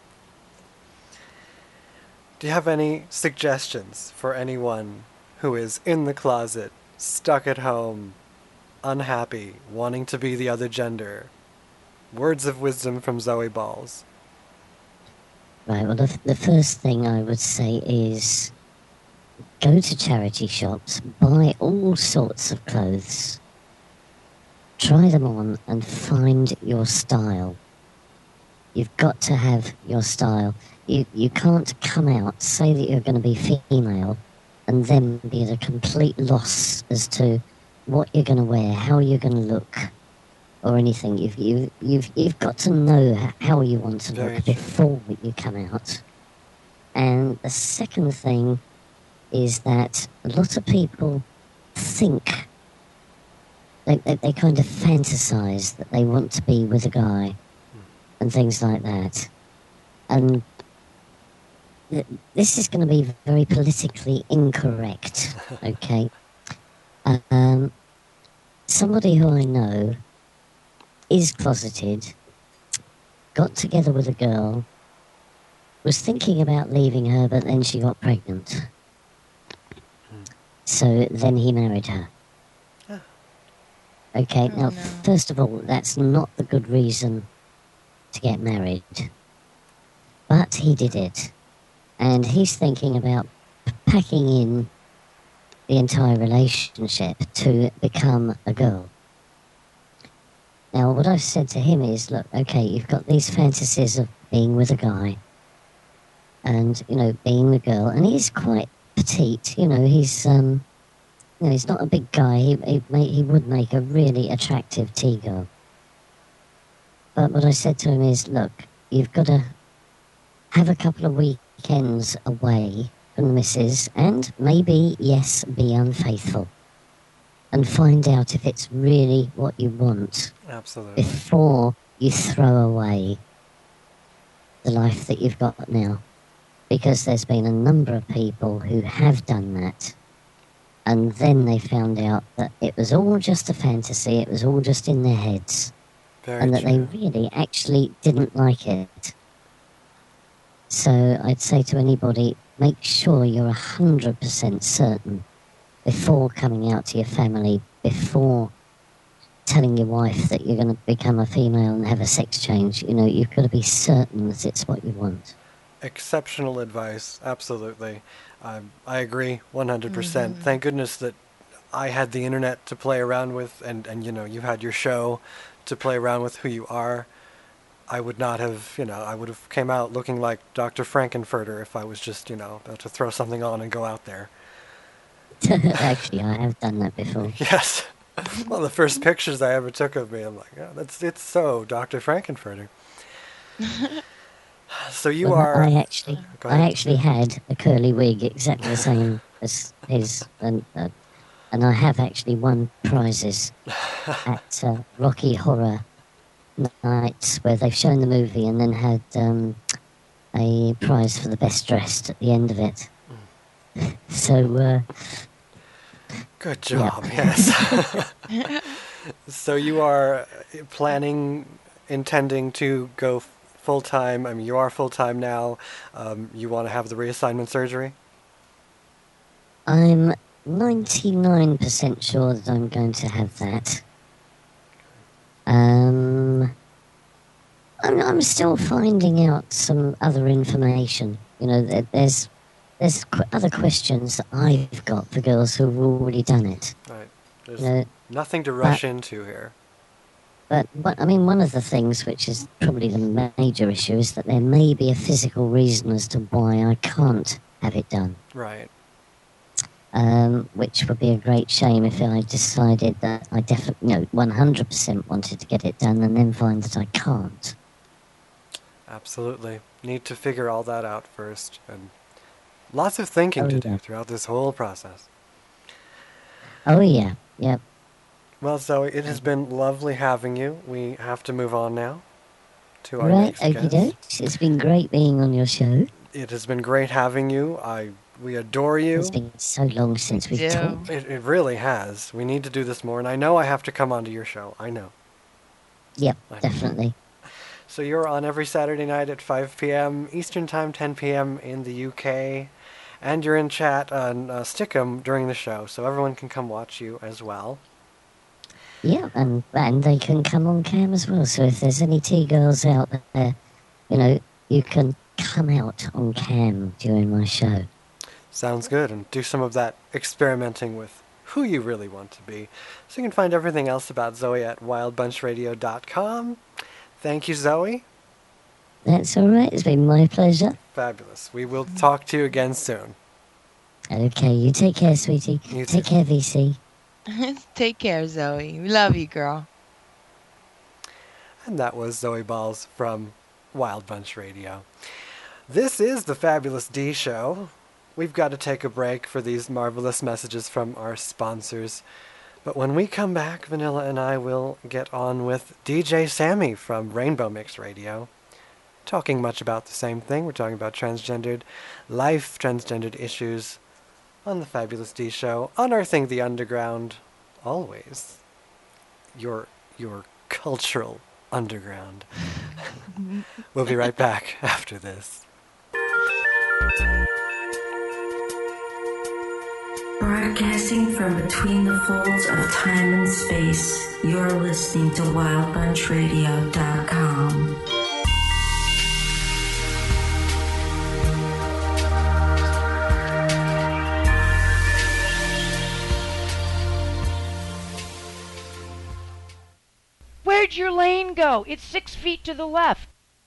Do you have any suggestions for anyone who is in the closet, stuck at home, unhappy, wanting to be the other gender? Words of wisdom from Zoe Balls. Right, well, the, the first thing I would say is go to charity shops, buy all sorts of clothes, try them on, and find your style. You've got to have your style. You, you can't come out, say that you're going to be female, and then be at a complete loss as to what you're going to wear, how you're going to look, or anything. You've, you've, you've, you've got to know h- how you want to Very look true. before you come out. And the second thing is that a lot of people think, they, they, they kind of fantasize that they want to be with a guy and things like that. And th- this is going to be very politically incorrect, okay? Um, somebody who I know is closeted, got together with a girl, was thinking about leaving her, but then she got pregnant. So then he married her. Okay, Oh, now, no. first of all, that's not the good reason to get married. But he did it. And he's thinking about p- packing in the entire relationship to become a girl. Now, what I've said to him is, look, okay, you've got these fantasies of being with a guy and, you know, being the girl. And he's quite petite, you know, he's, um, you know, he's not a big guy. He, he, ma- he would make a really attractive tea-girl. But what I said to him is, look, you've got to have a couple of weekends away from the missus and maybe, yes, be unfaithful and find out if it's really what you want Absolutely. before you throw away the life that you've got now. Because there's been a number of people who have done that and then they found out that it was all just a fantasy, it was all just in their heads, Very and that true. they really actually didn't like it. So I'd say to anybody, make sure you're one hundred percent certain before coming out to your family, before telling your wife that you're going to become a female and have a sex change. You know, you've got to be certain that it's what you want. Exceptional advice, absolutely. Um, I agree one hundred percent. Thank goodness that I had the internet to play around with, and, and you know, you had your show to play around with who you are. I would not have, you know, I would have came out looking like Doctor Frankenfurter if I was just, you know, about to throw something on and go out there. Actually, I have done that before. Yes. Well, the first pictures I ever took of me, I'm like, oh, that's it's so Doctor Frankenfurter. So you Well, are. I actually, Go I ahead. actually had a curly wig exactly the same as his, and uh, and I have actually won prizes at uh, Rocky Horror Nights where they've shown the movie and then had um, a prize for the best dressed at the end of it. So, uh... Good job, yeah. Yes. So you are planning, intending to go full-time. I mean, you are full-time now. Um, you want to have the reassignment surgery? I'm ninety-nine percent sure that I'm going to have that. Um, I'm, I'm still finding out some other information. You know, there, there's there's qu- other questions that I've got for girls who've already done it. Right. There's you know, nothing to rush but, into here. But, but, I mean, one of the things which is probably the major issue is that there may be a physical reason as to why I can't have it done. Right. Um, which would be a great shame if I decided that I definitely, you know, one hundred percent wanted to get it done and then find that I can't. Absolutely. Need to figure all that out first. And lots of thinking oh, to yeah. do throughout this whole process. Oh, yeah. Yep. Well, Zoe, it has been lovely having you. We have to move on now to our right, next okie guest. dokes. It's been great being on your show. It has been great having you. I we adore you. It's been so long since we've Yeah. talked. It, it really has. We need to do this more, and I know I have to come onto your show. I know. Yep, I know. definitely. So you're on every Saturday night at five p.m. Eastern Time, ten p.m. in the U K, and you're in chat on uh, Stickum during the show, so everyone can come watch you as well. Yeah, and, and they can come on cam as well. So if there's any T-girls out there, you know, you can come out on cam during my show. Sounds good, and do some of that experimenting with who you really want to be. So you can find everything else about Zoe at wild bunch radio dot com. Thank you, Zoe. That's all right. It's been my pleasure. Fabulous. We will talk to you again soon. Okay, you take care, sweetie. You take too. care, V C. Take care, Zoe. We love you, girl. And that was Zoe Balls from Wild Bunch Radio. This is the Fabulous D Show. We've got to take a break for these marvelous messages from our sponsors. But when we come back, Vanilla and I will get on with D J Sammy from Rainbow Mix Radio. Talking much about the same thing. We're talking about transgendered life, transgendered issues on the Fabulous D Show. Unearthing the underground, always. Your, your cultural underground. We'll be right back after this. Broadcasting from between the folds of time and space, you're listening to wild bunch radio dot com. Where'd your lane go? It's six feet to the left.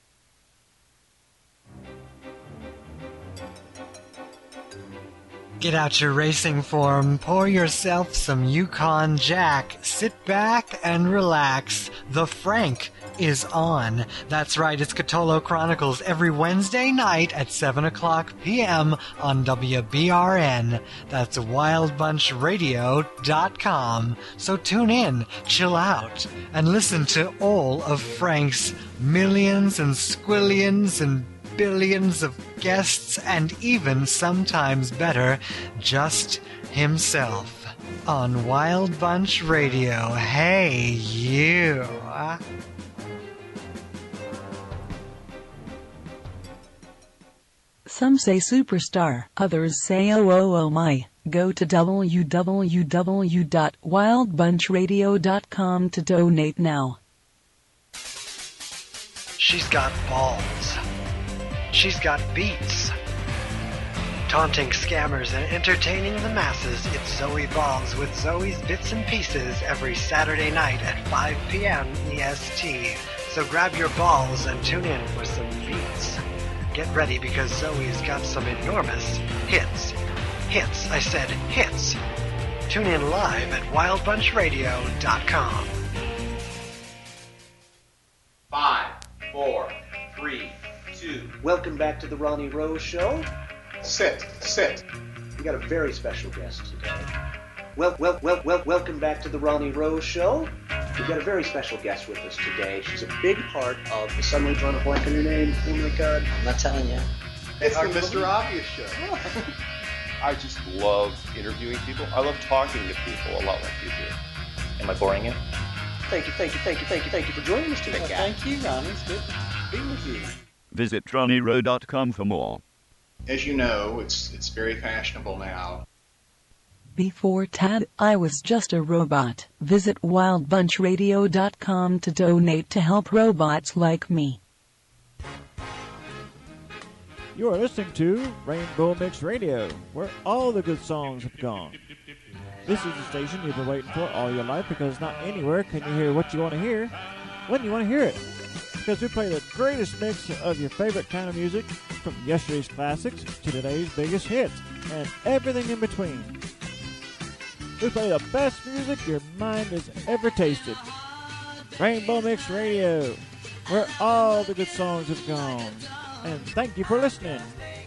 Get out your racing form, pour yourself some Yukon Jack, sit back and relax. The Frank is on. That's right, it's Cthulhu Chronicles every Wednesday night at seven o'clock p.m. on W B R N. That's wild bunch radio dot com. So tune in, chill out, and listen to all of Frank's millions and squillions and billions of guests, and even, sometimes better, just himself on Wild Bunch Radio. Hey, you. Some say superstar, others say oh oh oh my. Go to w w w dot wild bunch radio dot com to donate now. She's got balls. She's got beats. Taunting scammers and entertaining the masses, it's Zoe Balls with Zoe's Bits and Pieces every Saturday night at five p.m. E S T. So grab your balls and tune in for some beats. Get ready because Zoe's got some enormous hits. Hits, I said hits. Tune in live at wild bunch radio dot com. Five, four, three, two. Welcome back to the Ronnie Rose Show. Sit, sit. We got a very special guest today. Well, well, well, well, welcome back to the Ronnie Rose Show. We've got a very special guest with us today. She's a big part of the Suddenly Drawn a Blank on Your Name. Oh my God. I'm not telling you. It's the Mister Obvious show. I just love interviewing people. I love talking to people a lot like you do. Am I boring you? Thank you, thank you, thank you, thank you, thank you for joining us today. Well, thank you, Ronnie. It's good being with you. Visit ronnie rowe dot com for more. As you know, it's it's very fashionable now. Before Tad, I was just a robot. Visit wild bunch radio dot com to donate to help robots like me. You are listening to Rainbow Mix Radio, where all the good songs have gone. This is the station you've been waiting for all your life, because not anywhere can you hear what you want to hear when you want to hear it. Because we play the greatest mix of your favorite kind of music, from yesterday's classics to today's biggest hits, and everything in between. We play the best music your mind has ever tasted. Rainbow Mix Radio, where all the good songs have gone. And thank you for listening.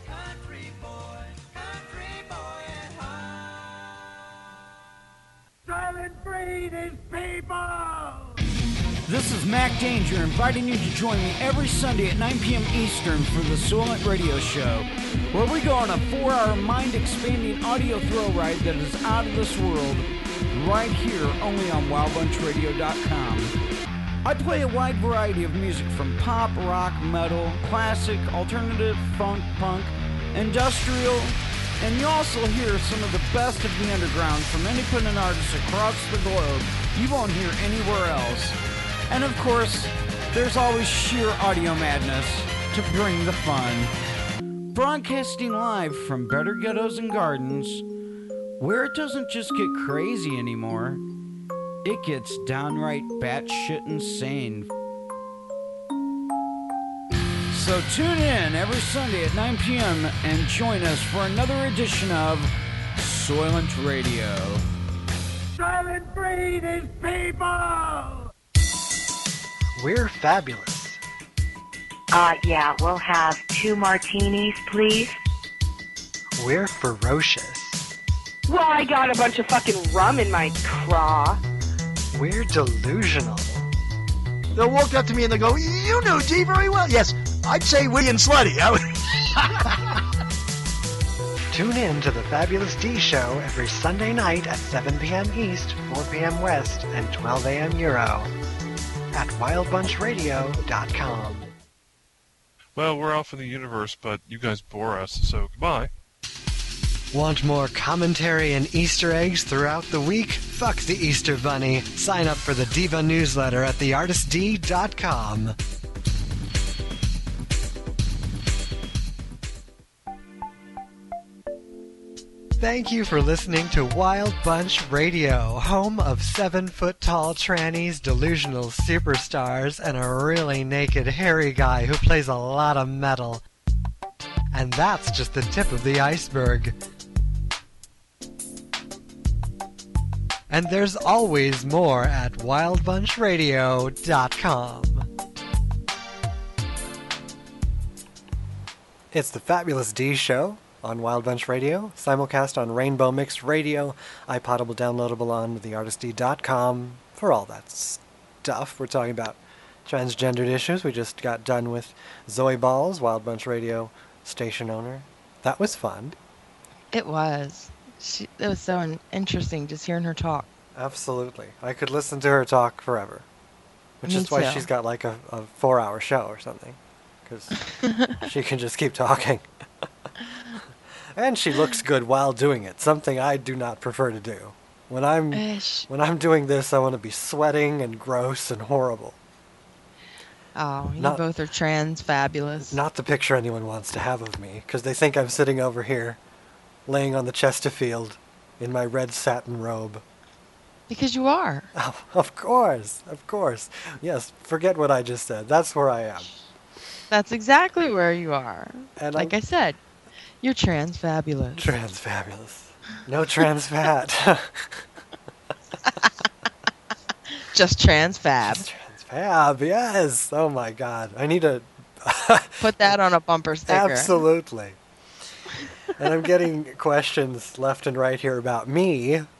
Silent breeding people! This is Mac Danger inviting you to join me every Sunday at nine p.m. Eastern for the Soylent Radio Show, where we go on a four-hour mind-expanding audio thrill ride that is out of this world, right here only on wild bunch radio dot com. I play a wide variety of music from pop, rock, metal, classic, alternative, funk, punk, industrial, and you also hear some of the best of the underground from independent artists across the globe you won't hear anywhere else. And of course, there's always sheer audio madness to bring the fun. Broadcasting live from Better Ghettos and Gardens, where it doesn't just get crazy anymore, it gets downright batshit insane. So tune in every Sunday at nine p.m. and join us for another edition of Soylent Radio. Silent breeding people! We're fabulous. Uh, yeah, we'll have two martinis, please. We're ferocious. Well, I got a bunch of fucking rum in my craw. We're delusional. They'll walk up to me and they'll go, "You know Dee very well." Yes, I'd say witty and slutty. I would... Tune in to the Fabulous D Show every Sunday night at seven p.m. East, four p.m. West, and twelve a.m. Euro at wild bunch radio dot com. Well, we're off in the universe, but you guys bore us, so goodbye. Want more commentary and Easter eggs throughout the week? Fuck the Easter Bunny. Sign up for the Diva newsletter at the artist d dot com. Thank you for listening to Wild Bunch Radio, home of seven-foot-tall trannies, delusional superstars, and a really naked hairy guy who plays a lot of metal. And that's just the tip of the iceberg. And there's always more at wild bunch radio dot com. It's the Fabulous D Show on Wild Bunch Radio, simulcast on Rainbow Mix Radio, iPodable, downloadable on the artist d dot com for all that stuff. We're talking about transgendered issues. We just got done with Zoe Balls, Wild Bunch Radio station owner. That was fun. It was. She, it was so in- interesting just hearing her talk. Absolutely. I could listen to her talk forever. Which Me is why too. she's got like a, a four-hour show or something. Because she can just keep talking. And she looks good while doing it, something I do not prefer to do. When I'm Ish. when I'm doing this, I want to be sweating and gross and horrible. Oh, you Not- both are trans fabulous. Not the picture anyone wants to have of me, because they think I'm sitting over here, laying on the Chesterfield in my red satin robe. Because you are. Oh, of course, of course. Yes, forget what I just said. That's where I am. That's exactly where you are. And like I'm- I said, you're trans fabulous. Trans fabulous. No trans fat. Just trans fab. Just trans fab, yes. Oh my god. I need to Put that on a bumper sticker. Absolutely. And I'm getting questions left and right here about me.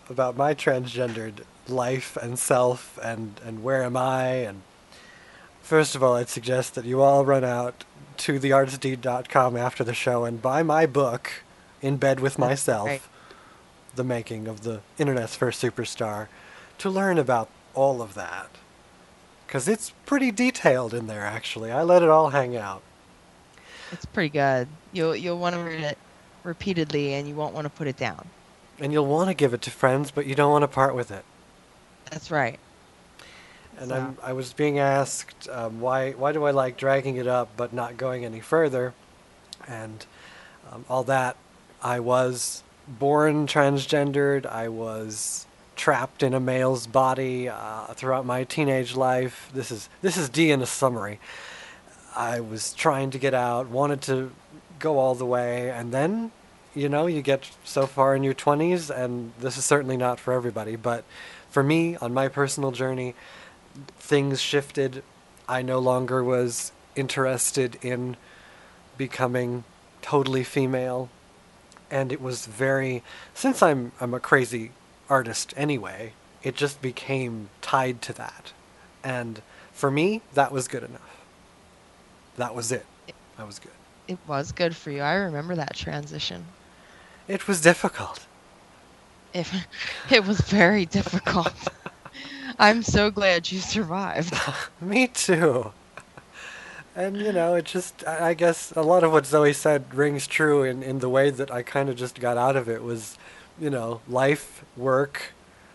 about my transgendered life and self and, and where am I. And first of all, I'd suggest that you all run out to the artist d dot com after the show and buy my book, In Bed with Myself, right. The Making of the Internet's First Superstar, to learn about all of that. Because it's pretty detailed in there, actually. I let it all hang out. It's pretty good. You'll you'll want to read it repeatedly, and you won't want to put it down. And you'll want to give it to friends, but you don't want to part with it. That's right. And So- I'm, I was being asked, um, why why do I like dragging it up but not going any further? And um, all that. I was born transgendered. I was trapped in a male's body uh, throughout my teenage life. This is this is D in a summary. I was trying to get out, wanted to go all the way, and then, you know, you get so far in your twenties, and this is certainly not for everybody, but for me, on my personal journey, things shifted. I no longer was interested in becoming totally female, and it was very, since I'm I'm a crazy artist anyway, it just became tied to that. And for me, that was good enough. That was it. That was good. It was good for you. I remember that transition. It was difficult. It, it was very difficult. I'm so glad you survived. Me too. And, you know, it just, I I guess a lot of what Zoe said rings true in, in the way that I kind of just got out of it was, you know, life, work,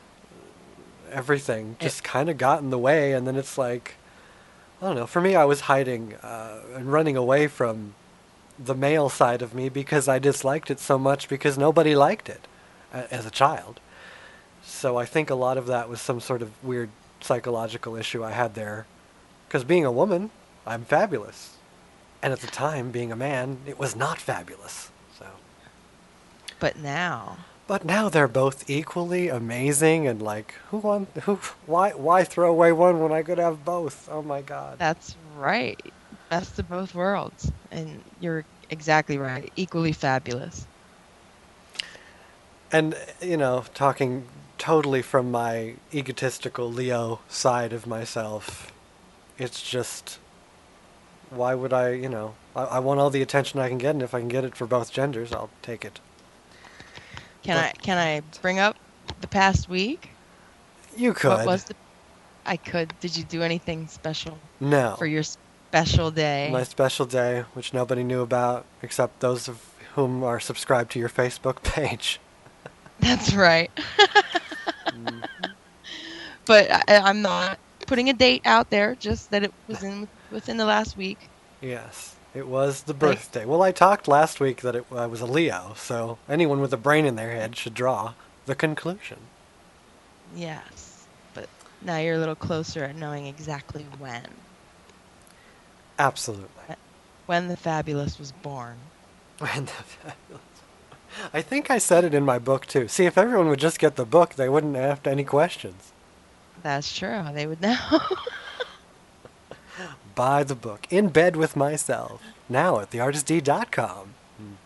everything just kind of got in the way. And then it's like, I don't know, for me, I was hiding uh, and running away from the male side of me because I disliked it so much because nobody liked it a- as a child. So I think a lot of that was some sort of weird psychological issue I had there. Because being a woman, I'm fabulous. And at the time, being a man, it was not fabulous. So. But now. But now they're both equally amazing and like, who want, who, why, why throw away one when I could have both? Oh my God. That's right. Best of both worlds. And you're exactly right. Equally fabulous. And, you know, talking totally from my egotistical Leo side of myself, it's just, why would I, you know, I, I want all the attention I can get, and if I can get it for both genders, I'll take it. Can But- I can I bring up the past week? You could. What was the? I could. Did you do anything special? No. For your special day. My special day, which nobody knew about except those of whom are subscribed to your Facebook page. That's right. But I, I'm not putting a date out there. Just that it was in within the last week. Yes, it was the birthday. Well, I talked last week that it, I was a Leo, so anyone with a brain in their head should draw the conclusion. Yes, but now you're a little closer at knowing exactly when. Absolutely. When the fabulous was born. When the fabulous. I think I said it in my book too. See, if everyone would just get the book, they wouldn't have any questions. That's true. They would know. Buy the book. In Bed with Myself. Now at the artist d dot com.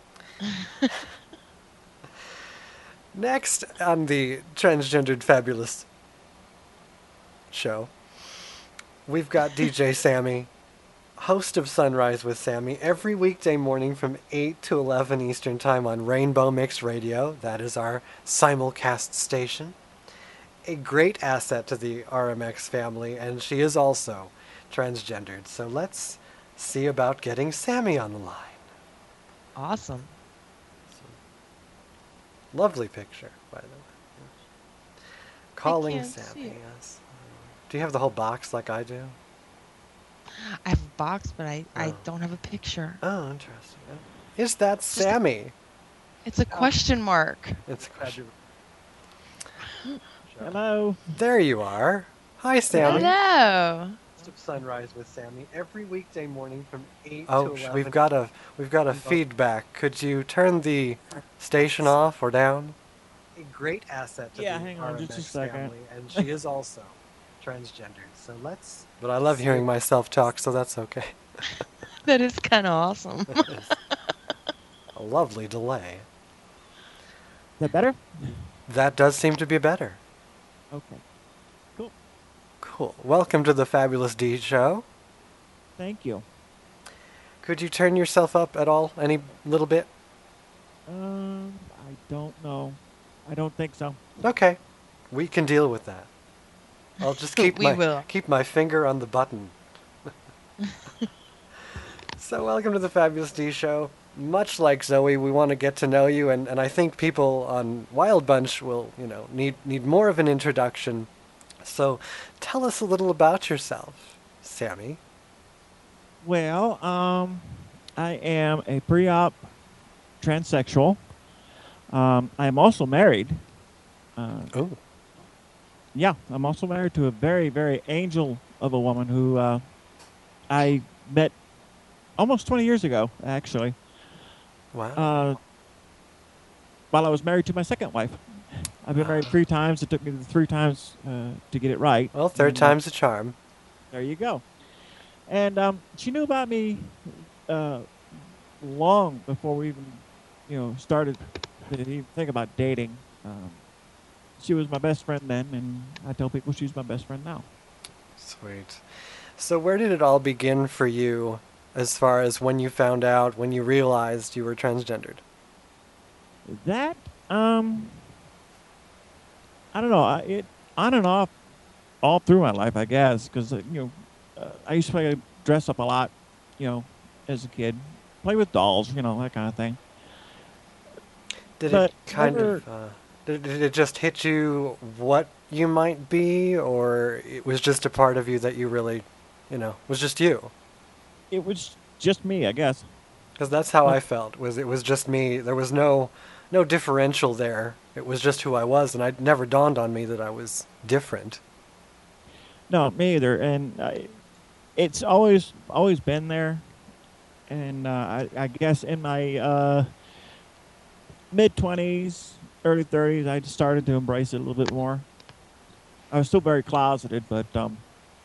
Next on the Transgendered Fabulous show, we've got D J Sammy, host of Sunrise with Sammy, every weekday morning from eight to eleven Eastern Time on Rainbow Mix Radio. That is our simulcast station. A great asset to the R M X family, and she is also transgendered. So let's see about getting Sammy on the line. Awesome. Lovely picture, by the way. Calling can't see Sammy, it. yes. Do you have the whole box like I do? I have a box, but I, I Oh. don't have a picture. Oh, interesting. Is that Sammy? It's a question mark. It's a question. Hello. There you are. Hi, Sammy. Hello. Sunrise with Sammy every weekday morning from eight Oh, to uh, eleven. eleven. we've got a we've got a feedback. Could you turn the station off or down? A great asset to Yeah, the hang on R M just a X second. family, and she is also transgendered. So let's. But I love hearing myself talk, so that's okay. That is kind of awesome. A lovely delay. Is that better? That does seem to be better. Okay. Cool. Cool. Welcome to the Fabulous D Show. Thank you. Could you turn yourself up at all, any little bit? Um, I don't know. I don't think so. Okay. We can deal with that. I'll just keep We my will. keep my finger on the button. So welcome to the Fabulous D Show. Much like Zoe, we want to get to know you, and, and I think people on Wild Bunch will, you know, need need more of an introduction. So tell us a little about yourself, Sammy. Well, um, I am a pre-op transsexual. Um, I am also married. Uh, oh. Yeah, I'm also married to a very, very angel of a woman who uh, I met almost twenty years ago, actually. Wow. Uh, while I was married to my second wife. I've been married three times. It took me three times uh, to get it right. Well, third And, uh, time's a charm. There you go. And um, she knew about me uh, long before we even, you know, started to even think about dating. Um, she was my best friend then, and I tell people she's my best friend now. Sweet. So where did it all begin for you as far as when you found out, when you realized you were transgendered? That, um, I don't know. I, it on and off all through my life, I guess, because, uh, you know, uh, I used to play dress up a lot, you know, as a kid. Play with dolls, you know, that kind of thing. Did But it kind never- of, uh, did, did it just hit you what you might be, or it was just a part of you that you really, you know, was just you? It was just me, I guess. Because that's how I felt, was it was just me. There was no, no differential there. It was just who I was, and it never dawned on me that I was different. No, me either. And I, it's always always been there. And uh, I, I guess in my uh, mid twenties, early thirties, I just started to embrace it a little bit more. I was still very closeted, but um,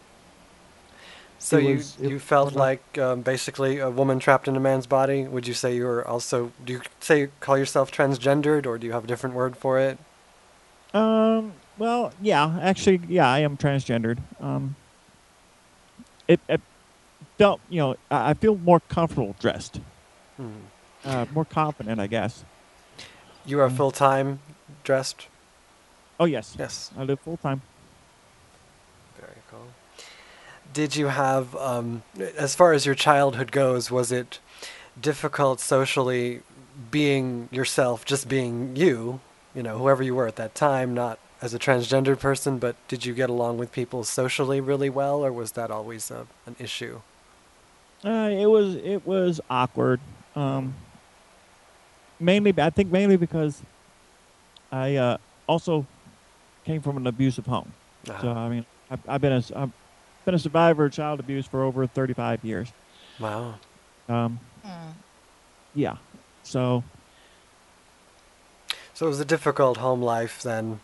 So it you was- it you was felt one of- like um, basically a woman trapped in a man's body. Would you say you were also? Do you say call yourself transgendered, or do you have a different word for it? Um. Well, yeah. Actually, yeah. I am transgendered. Um. It, it felt, you know, I, I feel more comfortable dressed. Hmm. Uh, more confident, I guess. You are full time dressed. Oh yes. Yes. I live full time. Very cool. Did you have, um, as far as your childhood goes, was it difficult socially being yourself, just being you, you know, whoever you were at that time, not as a transgendered person, but did you get along with people socially really well, or was that always a, an issue? Uh, it was it was awkward. Um, mainly, I think mainly because I uh, also came from an abusive home. So Uh-huh. I mean, I've, I've been a I've been a survivor of child abuse for over thirty-five years. Wow. Um, yeah. So So it was a difficult home life then,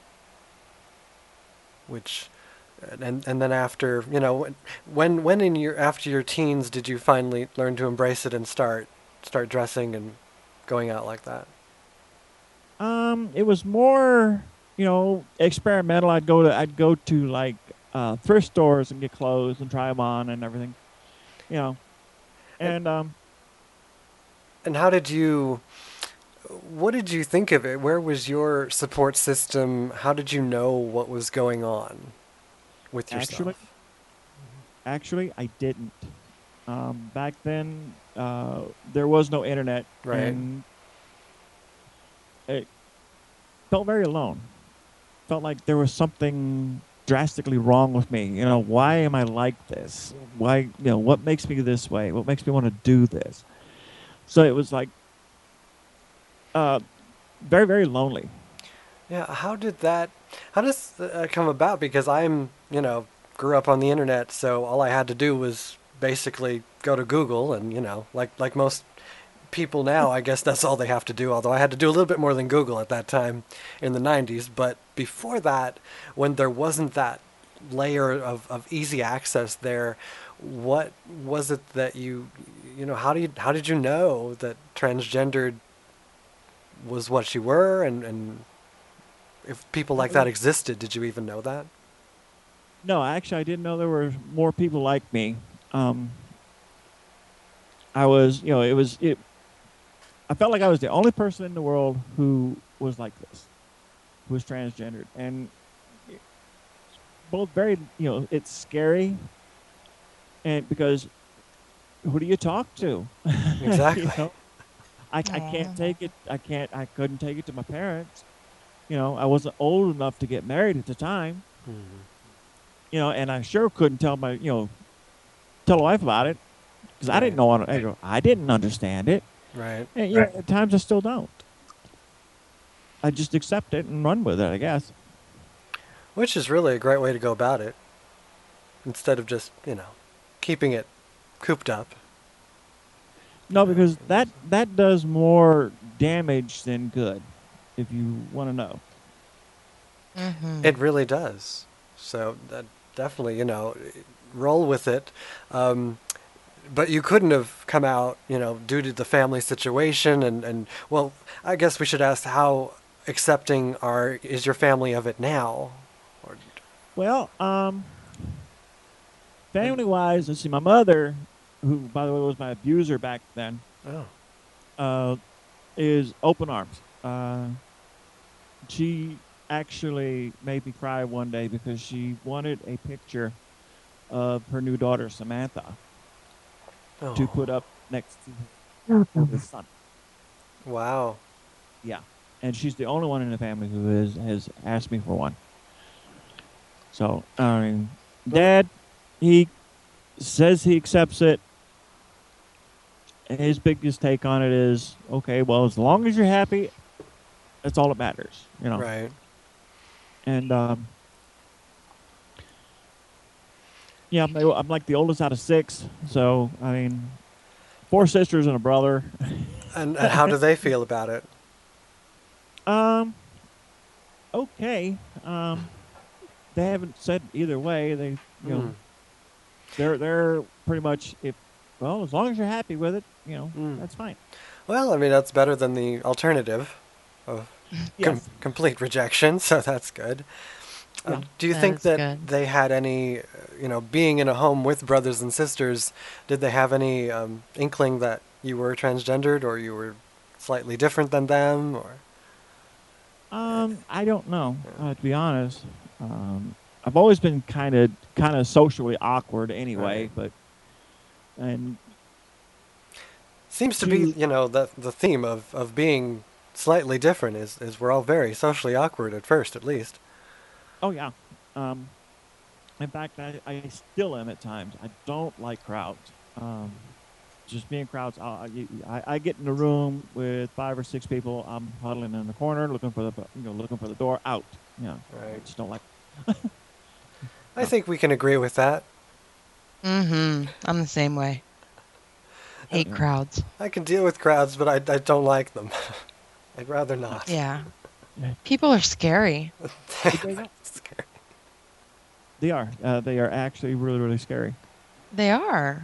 which, and and then after, you know, when when in your after your teens did you finally learn to embrace it and start start dressing and going out like that? um, it was more, you know, experimental. I'd go to I'd go to like uh, thrift stores and get clothes and try them on and everything, you know, and um. And how did you, what did you think of it? Where was your support system? How did you know what was going on with yourself? Actually, actually, I didn't. Um, back then, uh, there was no internet, Right. and it felt very alone. Felt like there was something drastically wrong with me. You know, why am I like this? Why, you know, what makes me this way? What makes me want to do this? So it was like uh, very, very lonely. Yeah, how did that, how does that come about? Because I'm, you know, grew up on the internet, so all I had to do was basically go to Google and, you know, like like most people now, I guess that's all they have to do, although I had to do a little bit more than Google at that time in the nineties. But before that, when there wasn't that layer of, of easy access there, what was it that you, you know, how do you, how did you know that transgendered was what you were, and, and if people like that existed. Did you even know that? No, actually, I didn't know there were more people like me. Um, I was, you know, it was it. I felt like I was the only person in the world who was like this, who was transgendered, and both very, you know, it's scary, and because who do you talk to? Exactly. You know? I, I can't take it. I can't. I couldn't take it to my parents. You know, I wasn't old enough to get married at the time. Mm-hmm. You know, and I sure couldn't tell my, you know, tell a wife about it because I didn't know. I, I didn't understand it. Right. And, you know, at times I still don't. I just accept it and run with it, I guess. Which is really a great way to go about it. Instead of just, you know, keeping it cooped up. No, because that that does more damage than good, if you want to know. Mm-hmm. It really does. So that definitely, you know, roll with it. Um, but you couldn't have come out, you know, due to the family situation. And, and well, I guess we should ask, how accepting are is your family of it now? Or... Well, um, family-wise, let's see, my mother, who, by the way, was my abuser back then, oh. uh, is open arms. Uh, she actually made me cry one day because she wanted a picture of her new daughter, Samantha, oh. to put up next to her son. Wow. Yeah. And she's the only one in the family who has, has asked me for one. So, I mean, Dad, he says he accepts it. And his biggest take on it is, okay, well, as long as you're happy, that's all that matters, you know. Right. And, um, yeah, I'm, I'm like the oldest out of six. So, I mean, four sisters and a brother. And, and how do they feel about it? Um, okay. Um, they haven't said either way. They, you know, Mm. they're they're pretty much if well, as long as you're happy with it, you know, Mm. that's fine. Well, I mean, that's better than the alternative of com- Yes. complete rejection, so that's good. Uh, Yeah. do you That think is that good. they had any, uh, you know, being in a home with brothers and sisters, did they have any um, inkling that you were transgendered or you were slightly different than them? Or Um, I don't know, uh, to be honest. Um, I've always been kind of kind of socially awkward anyway, Right. but and seems to be, you know, the the theme of, of being slightly different is, is we're all very socially awkward at first, at least. oh yeah. Um, in fact, I, I still am at times. I don't like crowds. Um, just being crowds. I, I, I get in a room with five or six people. I'm huddling in the corner, looking for the you know looking for the door out. You know, I Right. just don't like. I think we can agree with that. Mm-hmm. I'm the same way. Hate crowds. I can deal with crowds, but I, I don't like them. I'd rather not. Yeah. People are scary. Scary. They are. Uh, they are actually really, really scary. They are.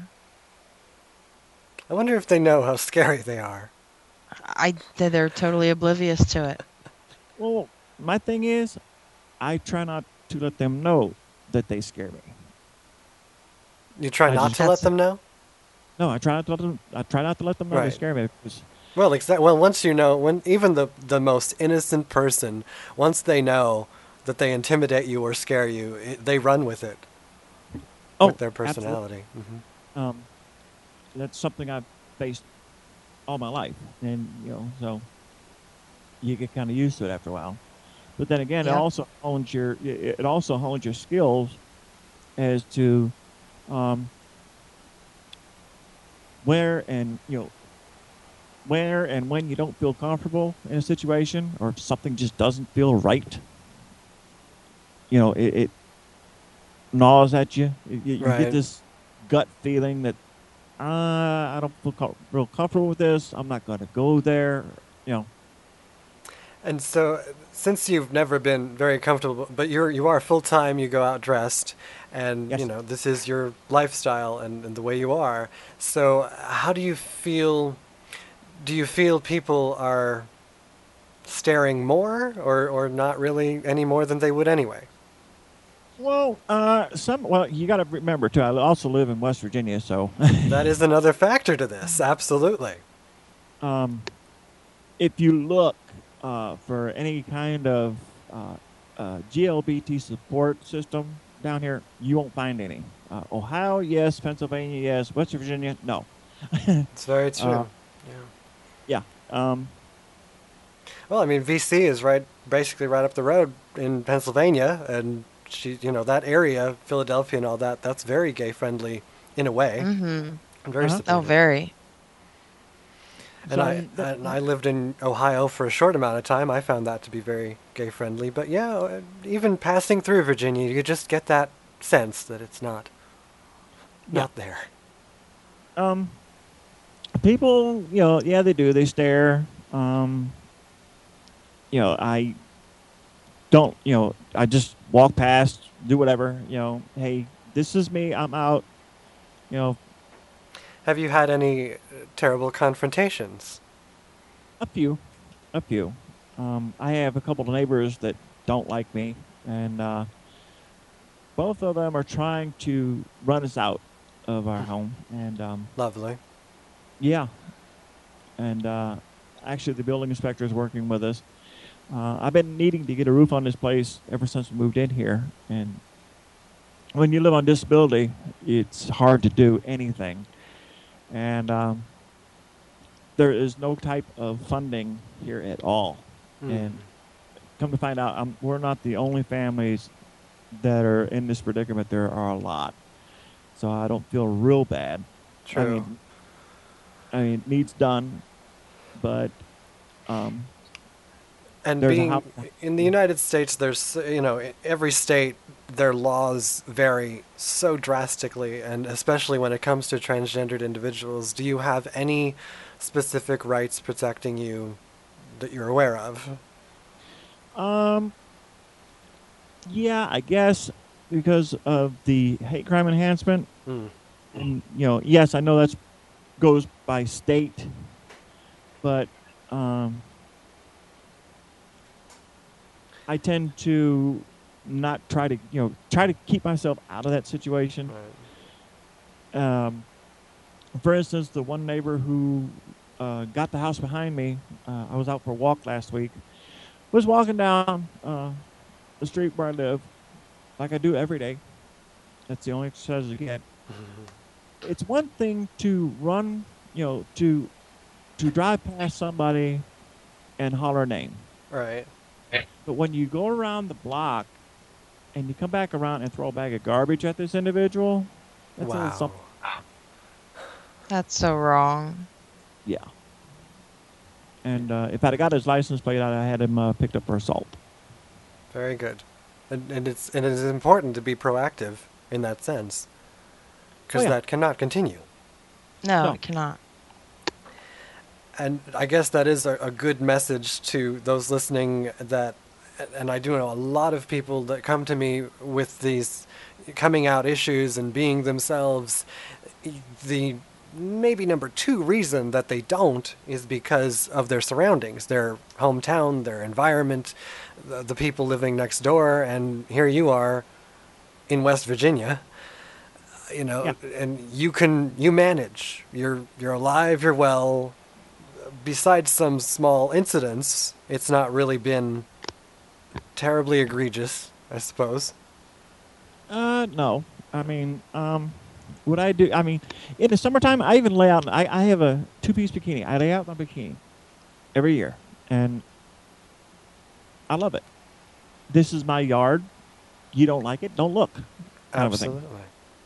I wonder if they know how scary they are. I they're totally oblivious to it. Well, my thing is, I try not to let them know that they scare me. You try I not just- to let them know? No, I try not to let them. I try not to let them know Right. they scare me. Because, Well, exa- well, once you know, when even the the most innocent person, once they know that they intimidate you or scare you, it, they run with it. Oh, with their personality. hmm um, that's something I've faced all my life, and you know, so you get kind of used to it after a while. But then again, it Yeah. also hones your it it also hones your skills as to um, where and you know where and when you don't feel comfortable in a situation or if something just doesn't feel right. You know, it, it gnaws at you. You, you Right. get this gut feeling that uh, I don't feel co- real comfortable with this. I'm not going to go there. You know. And so, since you've never been very comfortable, but you're you are full time, you go out dressed, and Yes. you know this is your lifestyle and, and the way you are. So, how do you feel? Do you feel people are staring more, or, or not really any more than they would anyway? Well, uh, some. Well, you got to remember too. I also live in West Virginia, so that is another factor to this. Absolutely. Um, if you look uh, for any kind of uh, uh, G L B T support system down here, you won't find any. Uh, Ohio, yes. Pennsylvania, yes. West Virginia, no. It's very true. Uh, yeah. Yeah. Um, well, I mean, V C is right, basically right up the road in Pennsylvania, and she, you know, that area, Philadelphia and all that, that's very gay friendly in a way. Mm-hmm. And very Uh-huh. supportive. Oh, very. And I and I lived in Ohio for a short amount of time. I found that to be very gay friendly. But yeah, even passing through Virginia, you just get that sense that it's not not there. Um, people, you know, yeah, they do. They stare. Um, you know, I don't, you know, I just walk past, do whatever. You know, hey, this is me. I'm out. You know. Have you had any uh, terrible confrontations? A few, a few. Um, I have a couple of neighbors that don't like me, and uh, both of them are trying to run us out of our home. And um, lovely. Yeah, and uh, actually, the building inspector is working with us. Uh, I've been needing to get a roof on this place ever since we moved in here, and when you live on disability, it's hard to do anything. And um, there is no type of funding here at all. Mm. And come to find out, um, we're not the only families that are in this predicament. There are a lot. So I don't feel real bad. True. I mean, I mean it needs done, but... Um, and there's a being hop- in the United States, there's, you know, in every state, their laws vary so drastically, and especially when it comes to transgendered individuals. Do you have any specific rights protecting you that you're aware of? Um, yeah, I guess because of the hate crime enhancement. Mm. And, you know, yes, I know that goes by state, but um, I tend to not try to, you know, try to keep myself out of that situation. Right. Um, for instance, the one neighbor who uh, got the house behind me, uh, I was out for a walk last week, was walking down uh, the street where I live, like I do every day. That's the only exercise I get. Mm-hmm. It's one thing to run, you know, to to drive past somebody and holler a name. Right. But when you go around the block and you come back around and throw a bag of garbage at this individual, that's a Wow. little something. That's so wrong. Yeah. And uh, if I'd have got his license plate, I'd have had him uh, picked up for assault. Very good. And, and it's and it is important to be proactive in that sense, because Oh, yeah. that cannot continue. No, No. it cannot. And I guess that is a, a good message to those listening that, and I do know a lot of people that come to me with these coming out issues and being themselves. The maybe number two reason that they don't is because of their surroundings, their hometown, their environment, the, the people living next door, and here you are in West Virginia. You know, Yeah. and you can you manage. You're you're alive. You're well. Besides some small incidents, it's not really been terribly egregious, I suppose. Uh, no. I mean, um, what I do, I mean, in the summertime, I even lay out, I, I have a two-piece bikini. I lay out my bikini every year, and I love it. This is my yard. You don't like it? Don't look. Kind of a thing. Absolutely.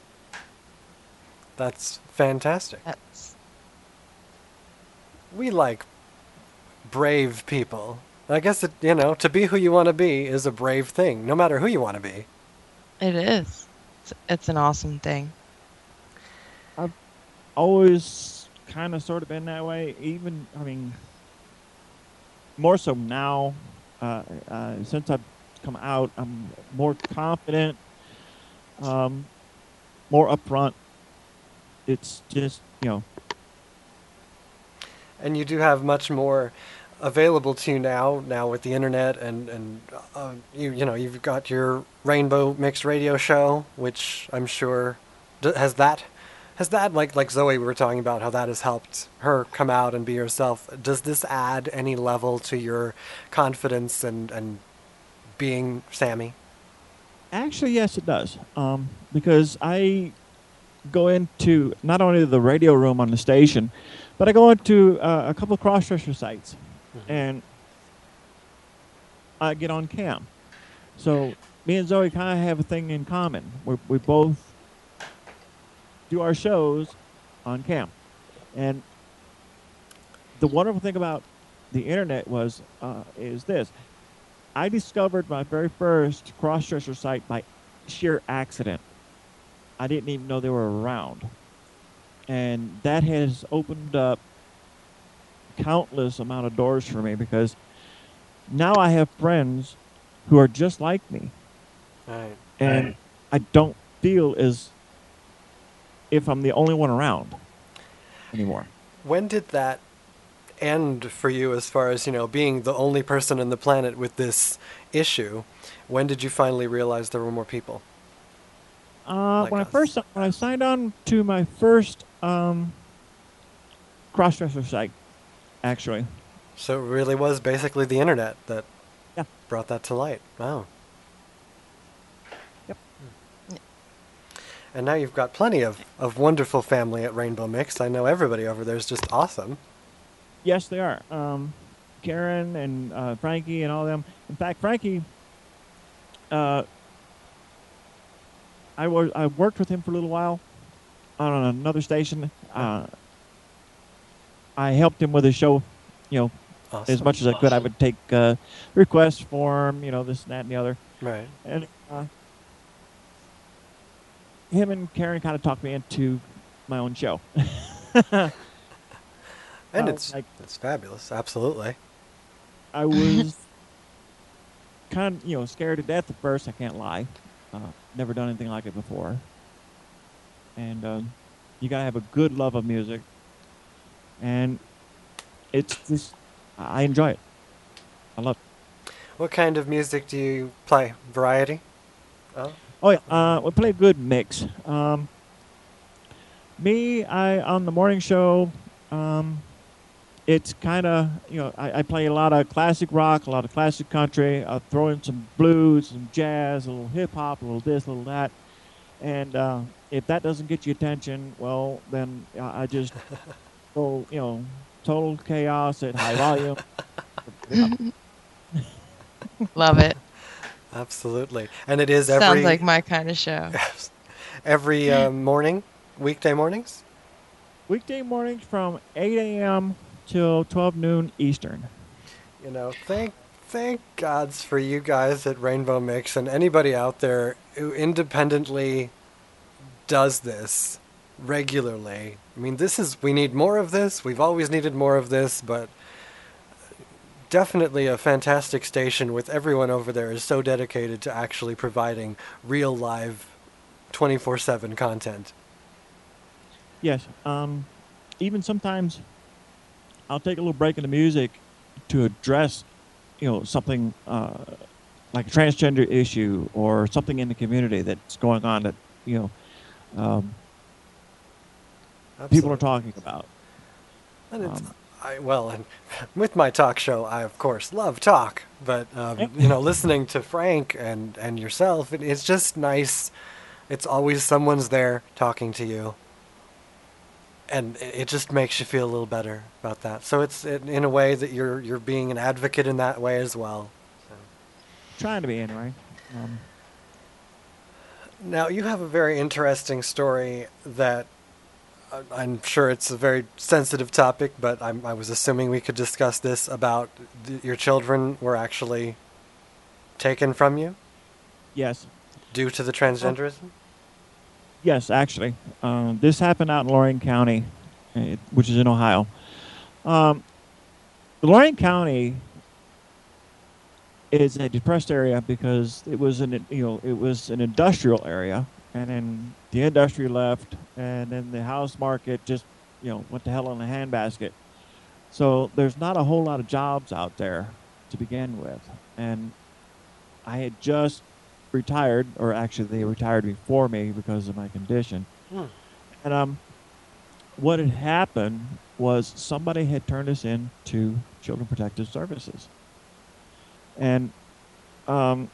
That's fantastic. That's We like brave people. I guess, it, you know, to be who you want to be is a brave thing, no matter who you want to be. it is. It's, it's an awesome thing. Always kind of sort of been that way. Even, I mean, more so now. Uh, uh, since I've come out, I'm more confident, um, more upfront. It's just, you know. And you do have much more available to you now, now with the internet, and and uh, you you know you've got your Rainbow Mixed Radio show, which I'm sure d- has that has that like like Zoe we were talking about how that has helped her come out and be herself. Does this add any level to your confidence and and being Sammy? Actually, yes, it does. Um, because I go into not only the radio room on the station, but I go into uh, a couple of cross-dresser sites, mm-hmm. and I get on cam. So me and Zoe kind of have a thing in common. We we both do our shows on cam, and the wonderful thing about the internet was uh, is this. I discovered my very first cross-dresser site by sheer accident. I didn't even know they were around. And that has opened up countless amount of doors for me, because now I have friends who are just like me. Right. And right. I don't feel as if I'm the only one around anymore. When did that end for you, as far as, you know, being the only person on the planet with this issue? When did you finally realize there were more people? Uh, like when us? I first when I signed on to my first um, cross-dresser site, actually. So it really was basically the internet that yeah. brought that to light. Wow. Yep. And now you've got plenty of, of wonderful family at Rainbow Mixed. I know everybody over there is just awesome. Yes, they are. Um, Karen and uh, Frankie and all of them. In fact, Frankie, uh, I, was, I worked with him for a little while on another station. Uh, I helped him with his show, you know, awesome. as much as I could. I would take uh, requests for him, you know, this and that and the other. Right. And uh, him and Karen kind of talked me into my own show. And Uh, it's like- it's fabulous, absolutely. I was kind of, you know, scared to death at first. I can't lie. Uh, never done anything like it before. And um, you gotta have a good love of music. And it's just, I enjoy it. I love it. What kind of music do you play? Variety? Oh, Oh yeah, uh, we play a good mix. Um, me, I on the morning show. Um, It's kind of, you know, I, I play a lot of classic rock, a lot of classic country. I'll throw in some blues, some jazz, a little hip-hop, a little this, a little that. And uh, if that doesn't get your attention, well, then I I just go, you know, total chaos at high volume. Love it. absolutely. And it is every Sounds like my kind of show. every uh, morning, weekday mornings. Weekday mornings from eight a.m. till twelve noon Eastern. You know, thank thank gods for you guys at Rainbow Mix and anybody out there who independently does this regularly. I mean, this is, we need more of this. We've always needed more of this, but definitely a fantastic station with everyone over there is so dedicated to actually providing real live twenty-four seven content. Yes. Um, even sometimes I'll take a little break in the music to address, you know, something uh, like a transgender issue or something in the community that's going on that, you know, um, people are talking about. And it's, Um, I, well, and with my talk show, I of course love talk, but um, Yep. you know, listening to Frank and and yourself, it, it's just nice. It's always someone's there talking to you, and it, it just makes you feel a little better about that. So it's it, in a way that you're you're being an advocate in that way as well. So. Trying to be anyway. Um, Now you have a very interesting story that. uh, I'm sure it's a very sensitive topic, but I'm, I was assuming we could discuss this about th- your children were actually taken from you yes. due to the transgenderism? Yes, actually. Um, this happened out in Lorain County, uh, which is in Ohio. Um, Lorain County is a depressed area because it was an you know it was an industrial area, and then the industry left, and then the house market just you know went to hell in a handbasket. So there's not a whole lot of jobs out there to begin with. And I had just retired, or actually they retired before me because of my condition. Hmm. And um, what had happened was somebody had turned us in to Children Protective Services. And um,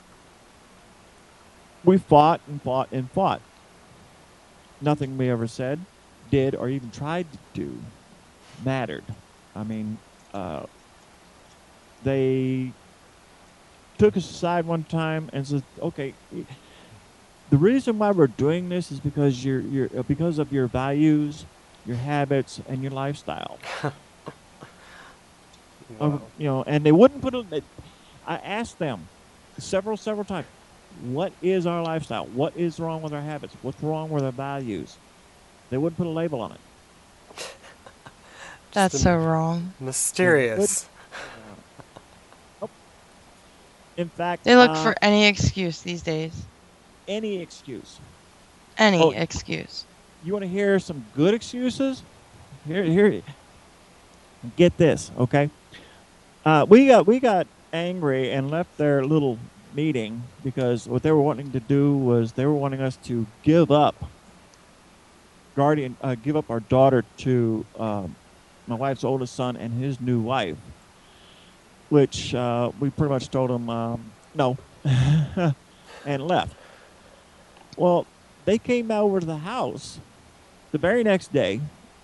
we fought and fought and fought. Nothing we ever said, did, or even tried to do mattered. I mean, uh, they took us aside one time and said, "Okay, the reason why we're doing this is because you're, you're because of your values, your habits, and your lifestyle." Wow. Uh, you know, and they wouldn't put it. I asked them several, several times, "What is our lifestyle? What is wrong with our habits? What's wrong with our values?" They wouldn't put a label on it. That's so wrong. Mysterious. In fact, They look uh, for any excuse these days. any excuse. Any Oh, excuse. You want to hear some good excuses? Here, here. Get this, okay? Uh, we got we got angry and left their little meeting because what they were wanting to do was they were wanting us to give up guardian, uh, give up our daughter to um, my wife's oldest son and his new wife, which uh, we pretty much told them um, no, and left. Well, they came over to the house the very next day,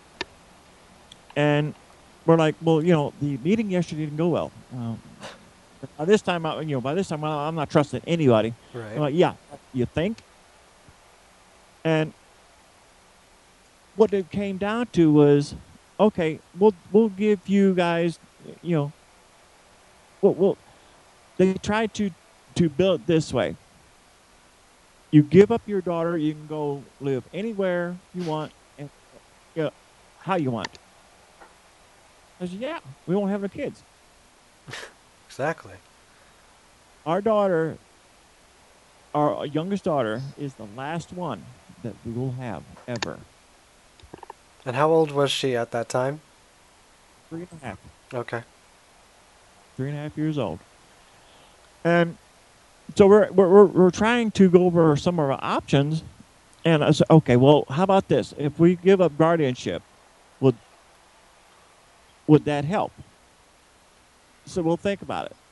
and we're like, well, you know, the meeting yesterday didn't go well. Um, by this time, I, you know, by this time, I- I'm not trusting anybody. Right. I'm like, yeah, you think? And what it came down to was, okay, we'll we'll give you guys, you know, we'll, we'll they tried to to build it this way. You give up your daughter, you can go live anywhere you want and you know, how you want. I said, yeah, we won't have no kids. Exactly. Our daughter, our youngest daughter, is the last one that we will have ever. And how old was she at that time? Three and a half. Okay. Three and a half years old. And so we're we're we're, we're trying to go over some of our options, and I said, okay, well, how about this? If we give up guardianship, would would that help? So we'll think about it.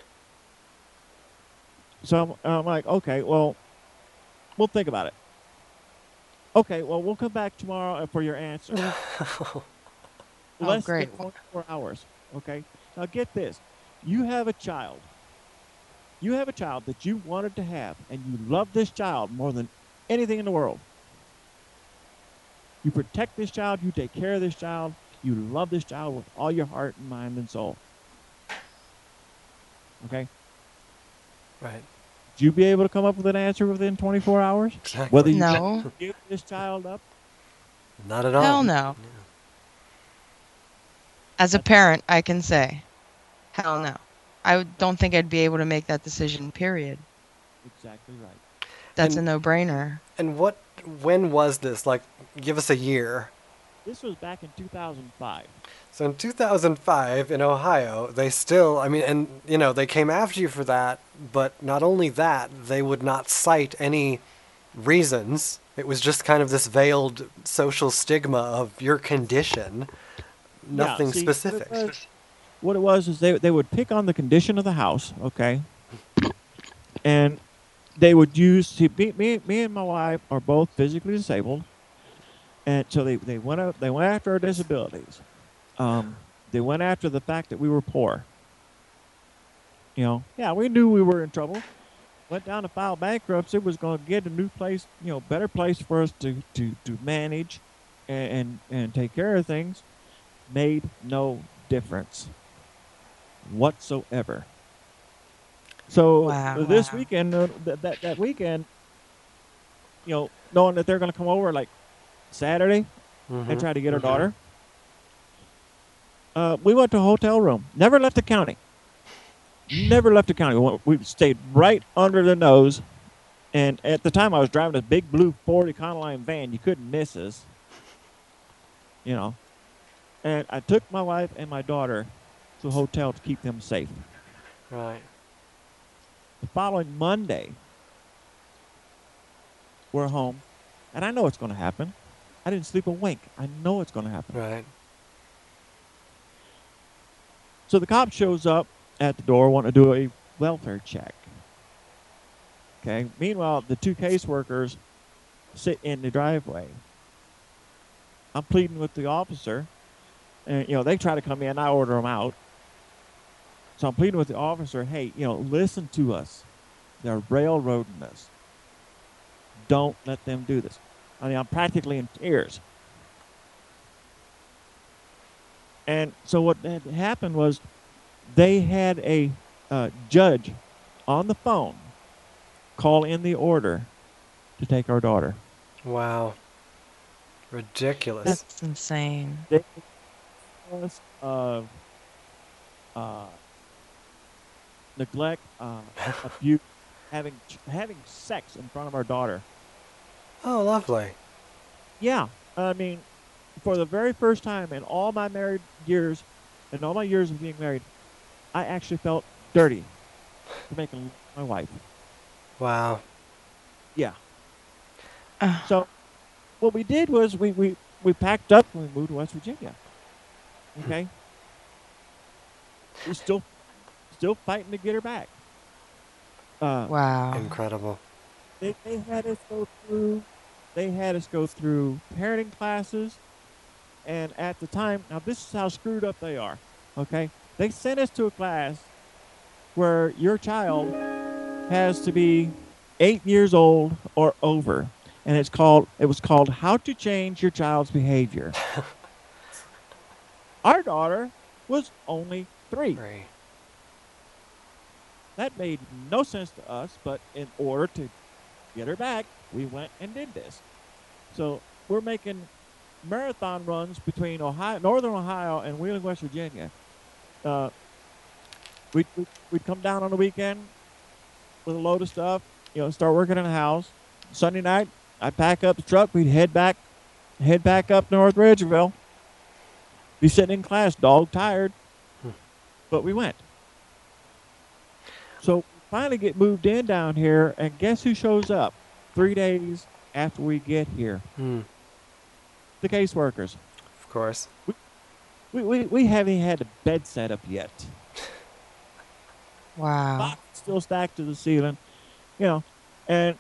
So I'm, I'm like, okay, well, we'll think about it. Okay, well, we'll come back tomorrow for your answer. Less great. than twenty-four hours. Okay. Now get this: you have a child. You have a child that you wanted to have, and you love this child more than anything in the world. You protect this child. You take care of this child. You love this child with all your heart and mind and soul. Okay. Right. Would you be able to come up with an answer within twenty-four hours? Exactly. Whether you No. give this child up? Not at all. Hell no. As a parent, I can say, hell no. I don't think I'd be able to make that decision, period. Exactly right. That's And- a no-brainer. And what? When was this? Like, give us a year. This was back in two thousand five. So in two thousand five in Ohio, they still, I mean, and, you know, they came after you for that, but not only that, they would not cite any reasons. It was just kind of this veiled social stigma of your condition. Nothing Yeah, see, specific. What it, was, what it was is they they would pick on the condition of the house, okay, and they would use see, me, me me and my wife are both physically disabled, and so they they went out they went after our disabilities. Um, they went after the fact that we were poor. You know, yeah, we knew we were in trouble. Went down to file bankruptcy. Was going to get a new place, you know, better place for us to to to manage, and and, and take care of things. Made no difference whatsoever. So Wow, this wow. weekend, uh, th- that that weekend, you know, knowing that they're going to come over like Saturday Mhm, and try to get our mhm. daughter, uh, we went to a hotel room. Never left the county. Never left the county. We, went, we stayed right under the nose. And at the time, I was driving a big blue Ford Econoline van. You couldn't miss us. You know. And I took my wife and my daughter to a hotel to keep them safe. Right. The following Monday, we're home, and I know it's going to happen. I didn't sleep a wink. I know it's going to happen. Right. So the cop shows up at the door wanting to do a welfare check. Okay. Meanwhile, the two caseworkers sit in the driveway. I'm pleading with the officer. And, you know, they try to come in. I order them out. So I'm pleading with the officer, hey, you know, listen to us. They're railroading us. Don't let them do this. I mean, I'm practically in tears. And so what had happened was they had a uh, judge on the phone call in the order to take our daughter. Wow. Ridiculous. That's insane. They of uh, neglect, uh, abuse, having having sex in front of our daughter. Oh, lovely. Yeah, I mean, for the very first time in all my married years, in all my years of being married, I actually felt dirty for making my wife. Wow. Yeah. So, what we did was we, we, we packed up and we moved to West Virginia. Okay? We're still still fighting to get her back. Uh, wow. Incredible. They, they had us go through they had us go through parenting classes, and at the time, now this is how screwed up they are. Okay? They sent us to a class where your child has to be eight years old or over. And it's called it was called How to Change Your Child's Behavior. Our daughter was only three. Three. That made no sense to us, but in order to get her back, we went and did this. So we're making marathon runs between Ohio, Northern Ohio and Wheeling, West Virginia. Uh, we'd, we'd, we'd come down on the weekend with a load of stuff, you know, start working in the house. Sunday night, I'd pack up the truck. We'd head back, head back up North Ridgeville. Be sitting in class, dog tired, hmm. but we went. So we finally get moved in down here, and guess who shows up three days after we get here? Hmm. The caseworkers. Of course. We, we, we, we haven't had a bed set up yet. Wow. Box still stacked to the ceiling, you know, and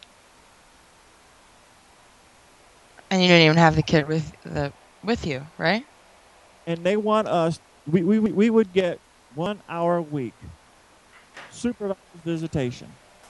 and you didn't even have the kid with the with you, right? And they want us. We we we would get one hour a week supervised visitation,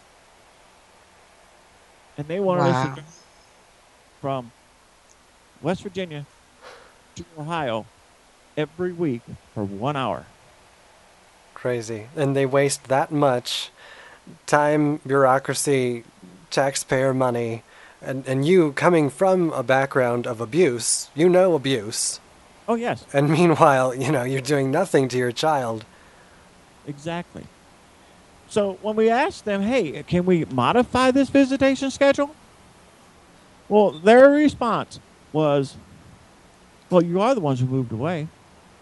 and they wanted wow. us to go from West Virginia to Ohio every week for one hour. Crazy. And they waste that much time, bureaucracy, taxpayer money, and, and you coming from a background of abuse, you know abuse. Oh, yes. And meanwhile, you know, you're doing nothing to your child. Exactly. So when we asked them, hey, can we modify this visitation schedule? Well, their response was, well, you are the ones who moved away.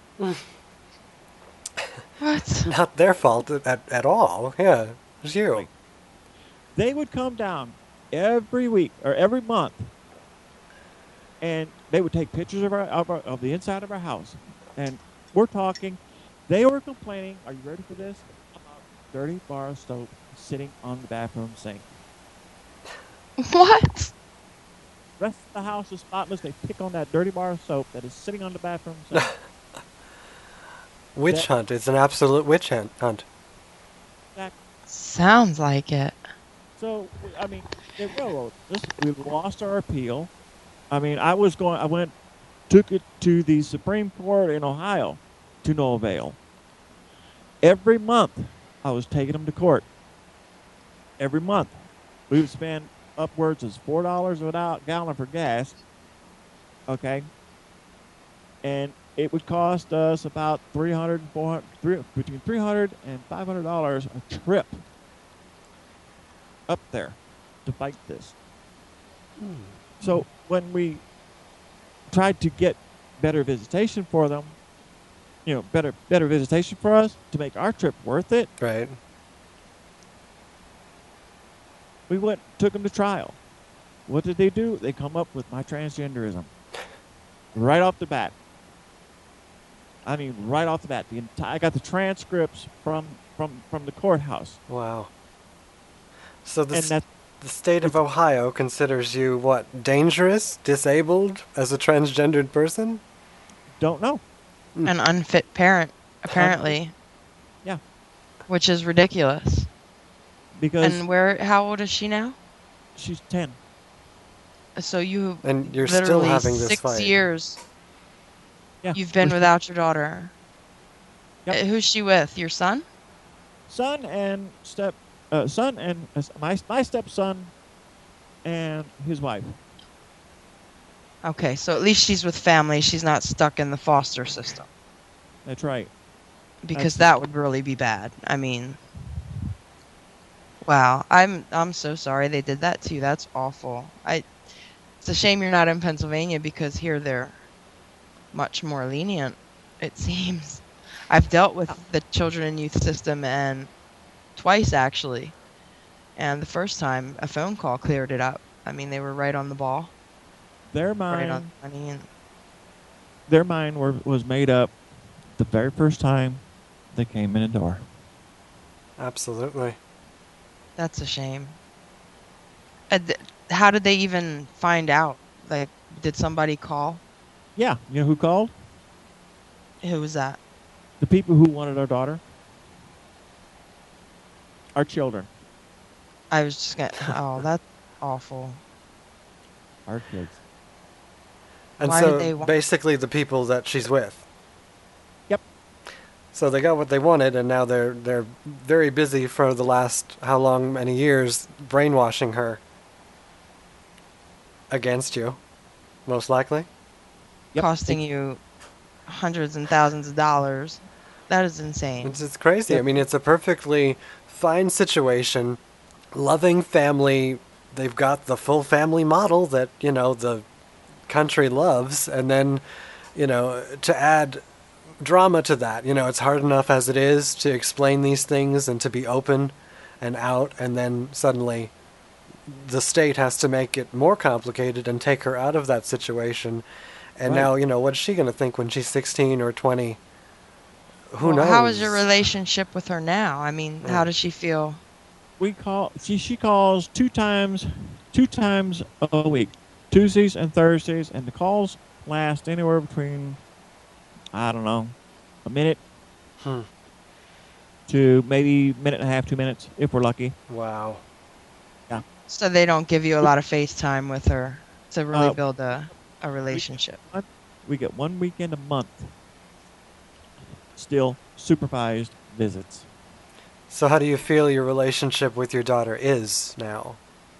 What? Not their fault at, at all. Yeah, it was you. They would come down every week or every month, and they would take pictures of, our, of, our, of the inside of our house. And we're talking, they were complaining, are you ready for this? About dirty bar soap sitting on the bathroom sink. What? The rest of the house is spotless. They pick on that dirty bar of soap that is sitting on the bathroom sink. Witch that, hunt. It's an absolute witch hunt. hunt. That, Sounds like it. So, I mean, they railroad. This, we lost our appeal. I mean, I was going, I went, took it to the Supreme Court in Ohio to no avail. Every month, I was taking them to court. Every month. We would spend upwards of four dollars a gallon for gas. Okay. And it would cost us about three hundred, four hundred, three, between three hundred and five hundred dollars a trip up there to fight this. Hmm. So when we tried to get better visitation for them, you know, better better visitation for us to make our trip worth it. Right. We went, took them to trial. What did they do? They come up with my transgenderism right off the bat. I mean, right off the bat. The entire, I got the transcripts from from from the courthouse. Wow. So the, And s- that- the state of Ohio considers you, what, dangerous, disabled as a transgendered person? Don't know. An unfit parent, apparently. Yeah. Which is ridiculous. Because And where? How old is she now? she's ten. So you And you're still literally having this six fight. years. Yeah. You've been without your daughter. Yep. Uh, Who's she with? Your son? Son and step, uh, son and uh, my my stepson, and his wife. Okay, so at least she's with family. She's not stuck in the foster system. That's right. Because That's- that would really be bad. I mean, wow. I'm I'm so sorry they did that to you. That's awful. I. It's a shame you're not in Pennsylvania because here they're much more lenient. It seems. I've dealt with the children and youth system and twice actually, and the first time a phone call cleared it up. I mean, they were right on the ball, Their right mind, on the money, and their mind were, was made up the very first time they came in the door. Absolutely. that's a shame. Uh, th- how did they even find out? Like, did somebody call? Yeah, you know who called? Who was that? The people who wanted our daughter. Our children. I was just gonna. Oh, that's awful. Our kids. And Why so did they want- basically the people that she's with. Yep. So they got what they wanted, and now they're they're very busy for the last how long many years brainwashing her against you, most likely. Yep. Costing you hundreds and thousands of dollars. That is insane. It's, it's crazy. I mean, it's a perfectly fine situation, loving family. They've got the full family model that, you know, the country loves. And then, you know, to add drama to that, you know, it's hard enough as it is to explain these things and to be open and out. And then suddenly the state has to make it more complicated and take her out of that situation. And Right. now, you know, what's she going to think when she's sixteen or twenty? Who Well, knows? How is your relationship with her now? I mean, how does she feel? We call she she calls two times two times a week, Tuesdays and Thursdays, and the calls last anywhere between I don't know a minute Hmm. to maybe minute and a half, two minutes if we're lucky. Wow. Yeah. So they don't give you a lot of FaceTime with her to really Uh, build a, a relationship. We get one weekend a month. Still supervised visits. So how do you feel your relationship with your daughter is now?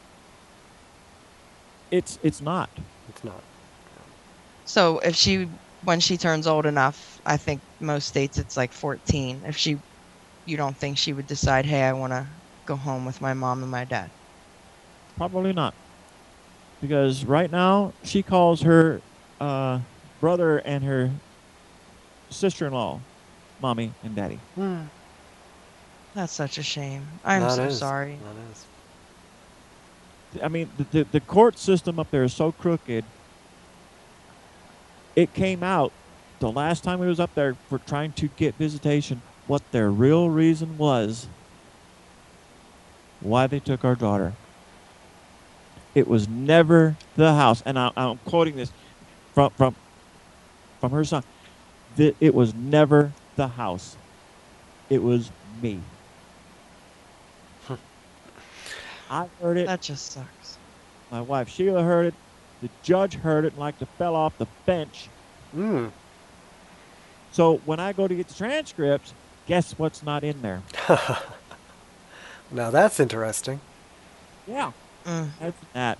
It's it's not. It's not. So if she, when she turns old enough, I think most states it's like fourteen. If she, you don't think she would decide, hey, I want to go home with my mom and my dad? Probably not. Because right now she calls her uh, brother and her sister-in-law mommy and daddy. Hmm. That's such a shame. I'm That so is. sorry. That is. I mean, the, the, the court system up there is so crooked. It came out the last time we was up there for trying to get visitation what their real reason was why they took our daughter. It was never the house, and I, I'm quoting this from from from her son. That it was never the house. It was me. I heard it. That just sucks. My wife Sheila heard it. The judge heard it and like to fell off the bench. Mm. So when I go to get the transcripts, guess what's not in there? Now that's interesting. Yeah. Mm. That's that.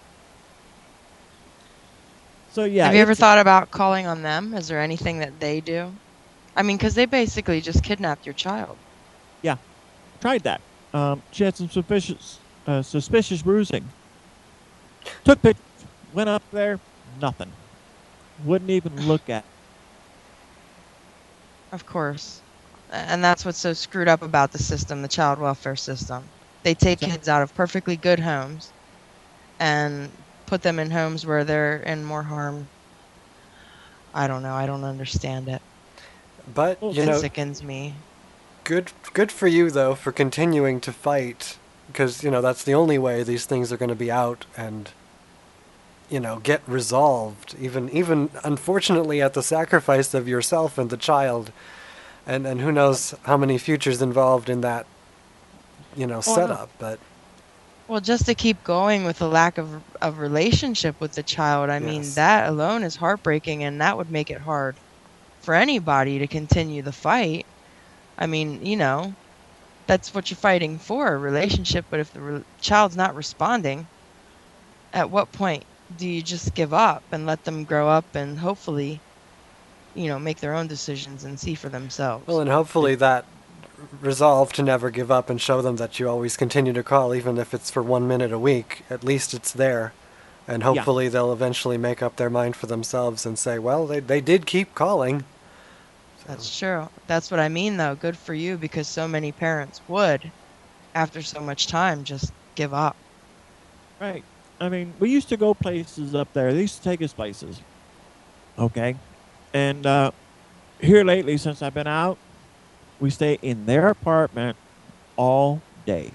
So yeah. Have you ever it's- thought about calling on them? Is there anything that they do? I mean, because they basically just kidnapped your child. Yeah. Tried that. Um, she had some suspicious, uh, suspicious bruising. Took pictures. Went up there. Nothing. Wouldn't even look at. Of course. And that's what's so screwed up about the system, the child welfare system. They take kids out of perfectly good homes and put them in homes where they're in more harm. I don't know. I don't understand it. But, you it know, sickens me. Good, good for you, though, for continuing to fight. Because, you know, that's the only way these things are going to be out and, you know, get resolved. Even, even unfortunately, at the sacrifice of yourself and the child. And and who knows how many futures involved in that, you know, Well, setup. But Well, just to keep going with the lack of of relationship with the child, I mean, Yes. that alone is heartbreaking, and that would make it hard for anybody to continue the fight. I mean, you know, that's what you're fighting for, a relationship, but if the re- child's not responding, at what point do you just give up and let them grow up and hopefully, you know, make their own decisions and see for themselves? well, and hopefully that resolve to never give up and show them that you always continue to call, even if it's for one minute a week. At least it's there. And Yeah. hopefully they'll eventually make up their mind for themselves and say, well, they, they did keep calling. That's true. That's what I mean, though. Good for you, because so many parents would, after so much time, just give up. Right. I mean, we used to go places up there. They used to take us places. Okay. And uh, here lately, since I've been out, we stay in their apartment all day.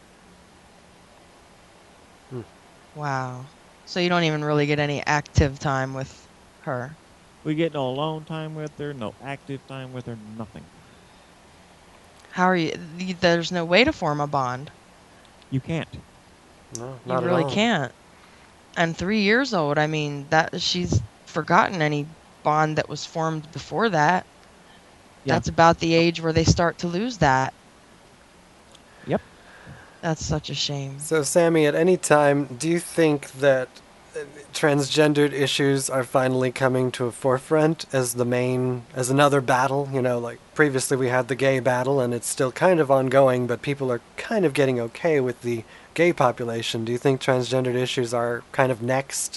Wow. So you don't even really get any active time with her. We get no alone time with her, no active time with her, nothing. How are you? y- There's no way to form a bond. You can't. No, You really can't. And three years old, I mean, that she's forgotten any bond that was formed before that. Yeah. That's about the age where they start to lose that. Yep. That's such a shame. So, Sammy, at any time, do you think that uh, transgendered issues are finally coming to a forefront as the main, as another battle? You know, like previously we had the gay battle, and it's still kind of ongoing, but people are kind of getting okay with the gay population. Do you think transgendered issues are kind of next?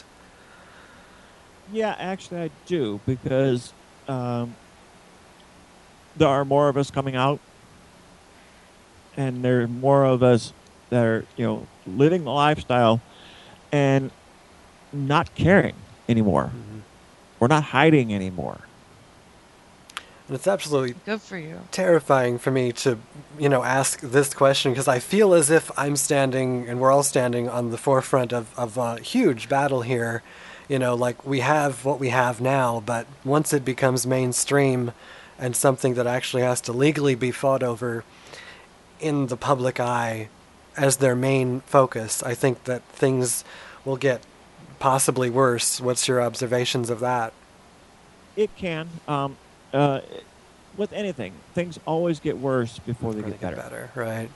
Yeah, actually, I do, because um, there are more of us coming out, and there are more of us that are, you know, living the lifestyle and not caring anymore. We're not hiding anymore. And it's absolutely Good for you. terrifying for me to, you know, ask this question, because I feel as if I'm standing, and we're all standing on the forefront of, of a huge battle here. You know, like we have what we have now, but once it becomes mainstream and something that actually has to legally be fought over in the public eye as their main focus, I think that things will get possibly worse. What's your observations of that? It can. Um, uh, with anything, things always get worse before they get better. better, right?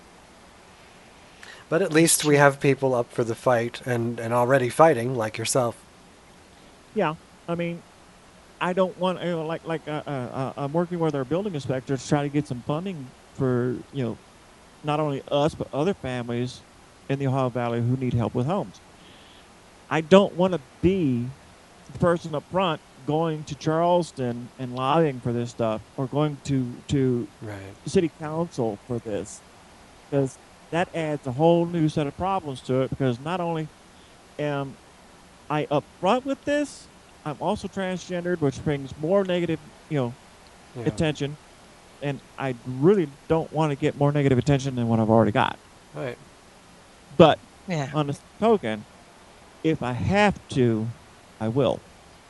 But at least we have people up for the fight and, and already fighting, like yourself. Yeah, I mean, I don't want, you know, like like uh, uh, uh, I'm working with our building inspectors to try to get some funding for, you know, not only us but other families in the Ohio Valley who need help with homes. I don't want to be the person up front going to Charleston and lobbying for this stuff, or going to to right. city council for this, because that adds a whole new set of problems to it. Because not only am I up front with this, I'm also transgendered, which brings more negative, you know, Yeah. attention, and I really don't want to get more negative attention than what I've already got. Right. But Yeah. on the token, if I have to, I will.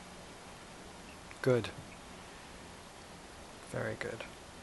Good. Very good.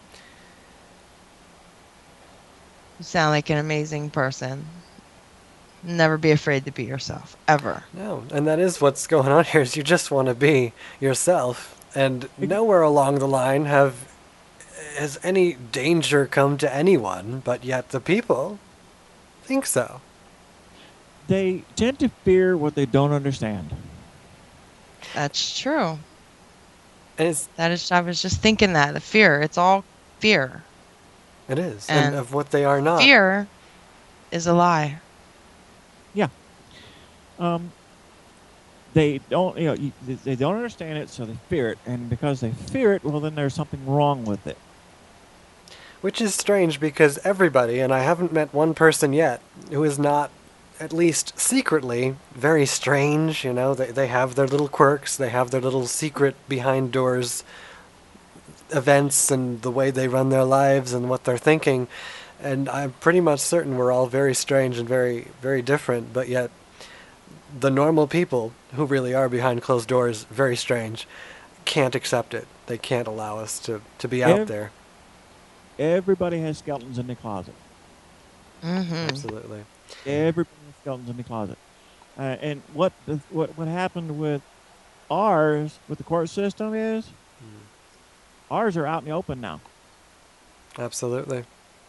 You sound like an amazing person. Never be afraid to be yourself, ever. No, and that is what's going on here, is you just want to be yourself. And nowhere along the line have has any danger come to anyone, but yet the people think so. They tend to fear what they don't understand. That's true. And it's, that is, I was just thinking that. The fear. It's all fear. It is. And, And of what they are not. Fear is a lie. Yeah. Um, they don't, you know, you, they don't understand it, so they fear it, and because they fear it, well, then there's something wrong with it. Which is strange because everybody, and I haven't met one person yet, who is not, at least secretly, very strange, you know, they, they have their little quirks, they have their little secret behind doors events and the way they run their lives and what they're thinking, and I'm pretty much certain we're all very strange and very, very different, but yet the normal people, who really are behind closed doors, very strange, can't accept it. They can't allow us to, to be out Ev- there. Everybody has skeletons in the closet. Mm-hmm. Absolutely. Everybody has skeletons in the closet. Uh, and what, the, what what happened with ours, with the court system is, mm. ours are out in the open now. Absolutely.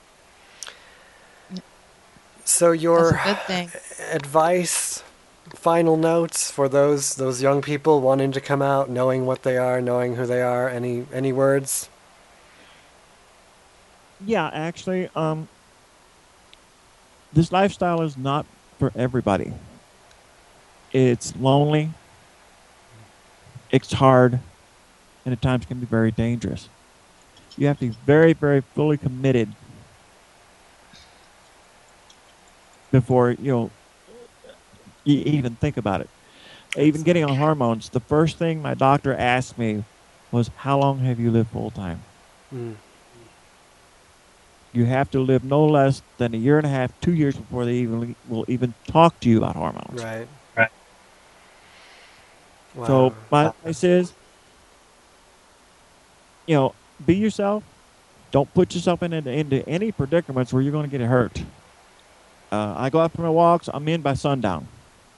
So your advice, final notes for those those young people wanting to come out, knowing what they are, knowing who they are, any any words? Yeah, actually, um, this lifestyle is not for everybody. It's lonely, it's hard, and at times can be very dangerous. You have to be very, very fully committed before, you know, you even think about it. Even getting on hormones, the first thing my doctor asked me was, how long have you lived full time? Mm. You have to live no less than a year and a half, two years before they even will even talk to you about hormones. Right. Right. Wow. So my advice is, you know, be yourself. Don't put yourself into, into any predicaments where you're going to get hurt. Uh, I go out for my walks. I'm in by sundown.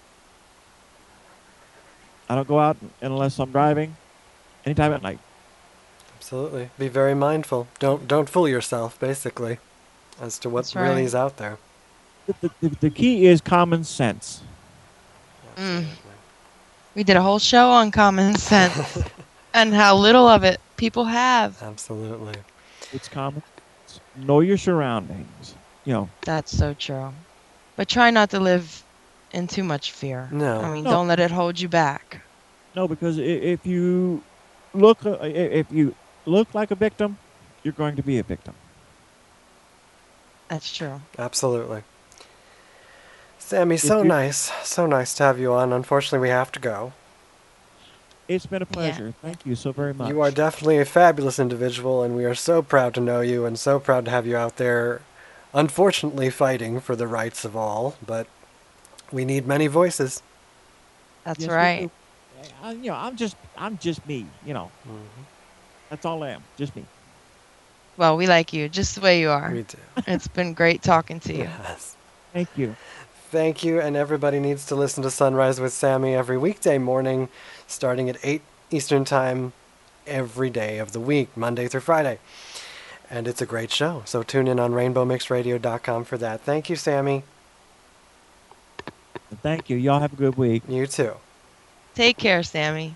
I don't go out unless I'm driving. Anytime at night. Absolutely. Be very mindful. Don't don't fool yourself, basically, as to what right. really is out there. The, the, the key is common sense. Mm. We did a whole show on common sense and how little of it people have. Absolutely. It's common sense. Know your surroundings. You know. That's so true. But try not to live in too much fear. No. I mean, No. don't let it hold you back. No, because i- if you look, uh, i- if you look like a victim, you're going to be a victim. That's true. Absolutely. Sammy, so you- nice. So nice to have you on. Unfortunately, we have to go. It's been a pleasure. Thank you so very much. You are definitely a fabulous individual, and we are so proud to know you and so proud to have you out there, unfortunately fighting for the rights of all, but we need many voices. That's Yes, we right. do. I, you know, I'm just, I'm just me. You know, Mm-hmm. that's all I am. Just me. Well, we like you just the way you are. We do. It's been great talking to you. Yes. Thank you. Thank you, and everybody needs to listen to Sunrise with Sammy every weekday morning, starting at eight Eastern Time, every day of the week, Monday through Friday. And it's a great show, so tune in on rainbow mix radio dot com for that. Thank you, Sammy. Thank you. Y'all have a good week. You too. Take care, Sammy.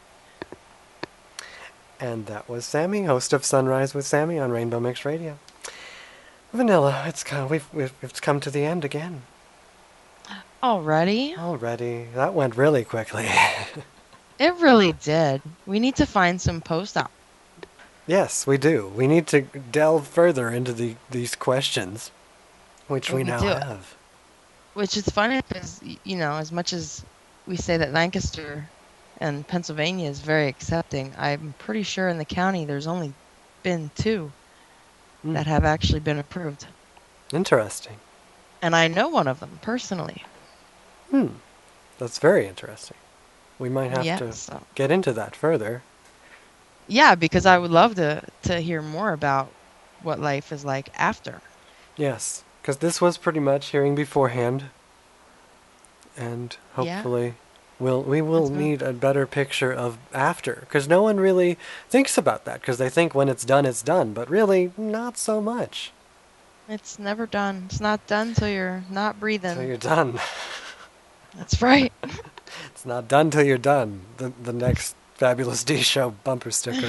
And that was Sammy, host of Sunrise with Sammy on Rainbow Mix Radio. Vanilla, it's come, we've, we've it's come to the end again. Already? Already. That went really quickly. It really did. We need to find some post-op. Yes, we do. We need to delve further into the these questions, which we, We now do. have. Which is funny because, you know, as much as we say that Lancaster and Pennsylvania is very accepting, I'm pretty sure in the county there's only been two Mm. that have actually been approved. Interesting. And I know one of them personally. Hmm. That's very interesting. We might have Yeah, to so- get into that further. Yeah, because I would love to, to hear more about what life is like after. Yes, because this was pretty much hearing beforehand, and Yeah. hopefully we'll we will That's right. need a better picture of after, because no one really thinks about that, because they think when it's done, it's done, but really not so much. It's never done. It's not done till you're not breathing. Till you're done. That's right. It's not done till you're done. The the next Fabulous D Show bumper sticker.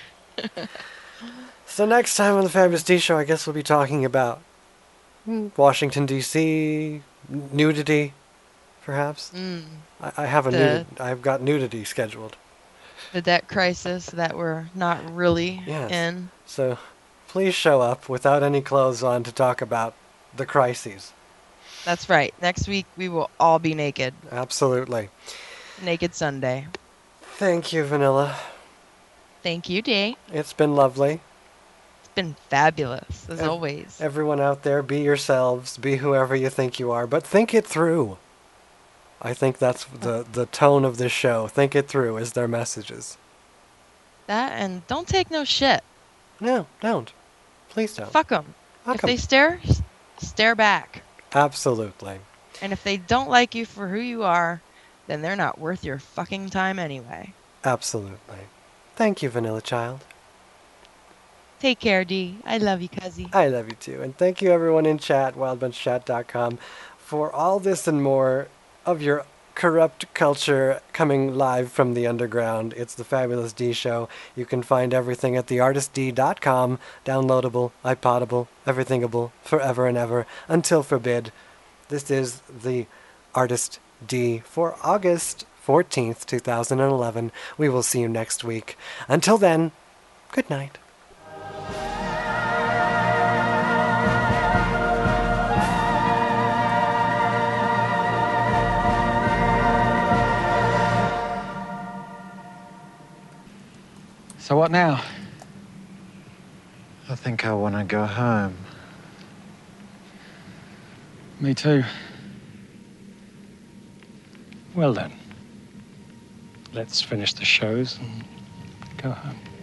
So next time on the Fabulous D Show, I guess we'll be talking about Washington, D C, nudity perhaps. Mm. I, I have a The- nudity, I've got nudity scheduled. The debt crisis that we're not really Yes. in. So please show up without any clothes on to talk about the crises. That's right. Next week we will all be naked. Absolutely. Naked Sunday. Thank you, Vanilla. Thank you, Dee. It's been lovely. It's been fabulous, as Ev- always. Everyone out there, be yourselves, be whoever you think you are, but think it through. I think that's the, the tone of this show. Think it through is their messages. That and don't take no shit. No, don't. Please don't. Fuck them. Fuck If 'em. they stare, s- stare back. Absolutely. And if they don't like you for who you are, then they're not worth your fucking time anyway. Absolutely. Thank you, Vanilla Child. Take care, Dee. I love you, cuzzy. I love you too. And thank you, everyone in chat, wild bunch chat dot com, for all this and more of your corrupt culture coming live from the underground. It's the Fabulous D Show. You can find everything at the artist d dot com. Downloadable, iPodable, everythingable, forever and ever, until forbid. This is the Artist D for August fourteenth, two thousand eleven. We will see you next week. Until then, good night. So what now? I think I want to go home. Me too. Well then, let's finish the shows and go home.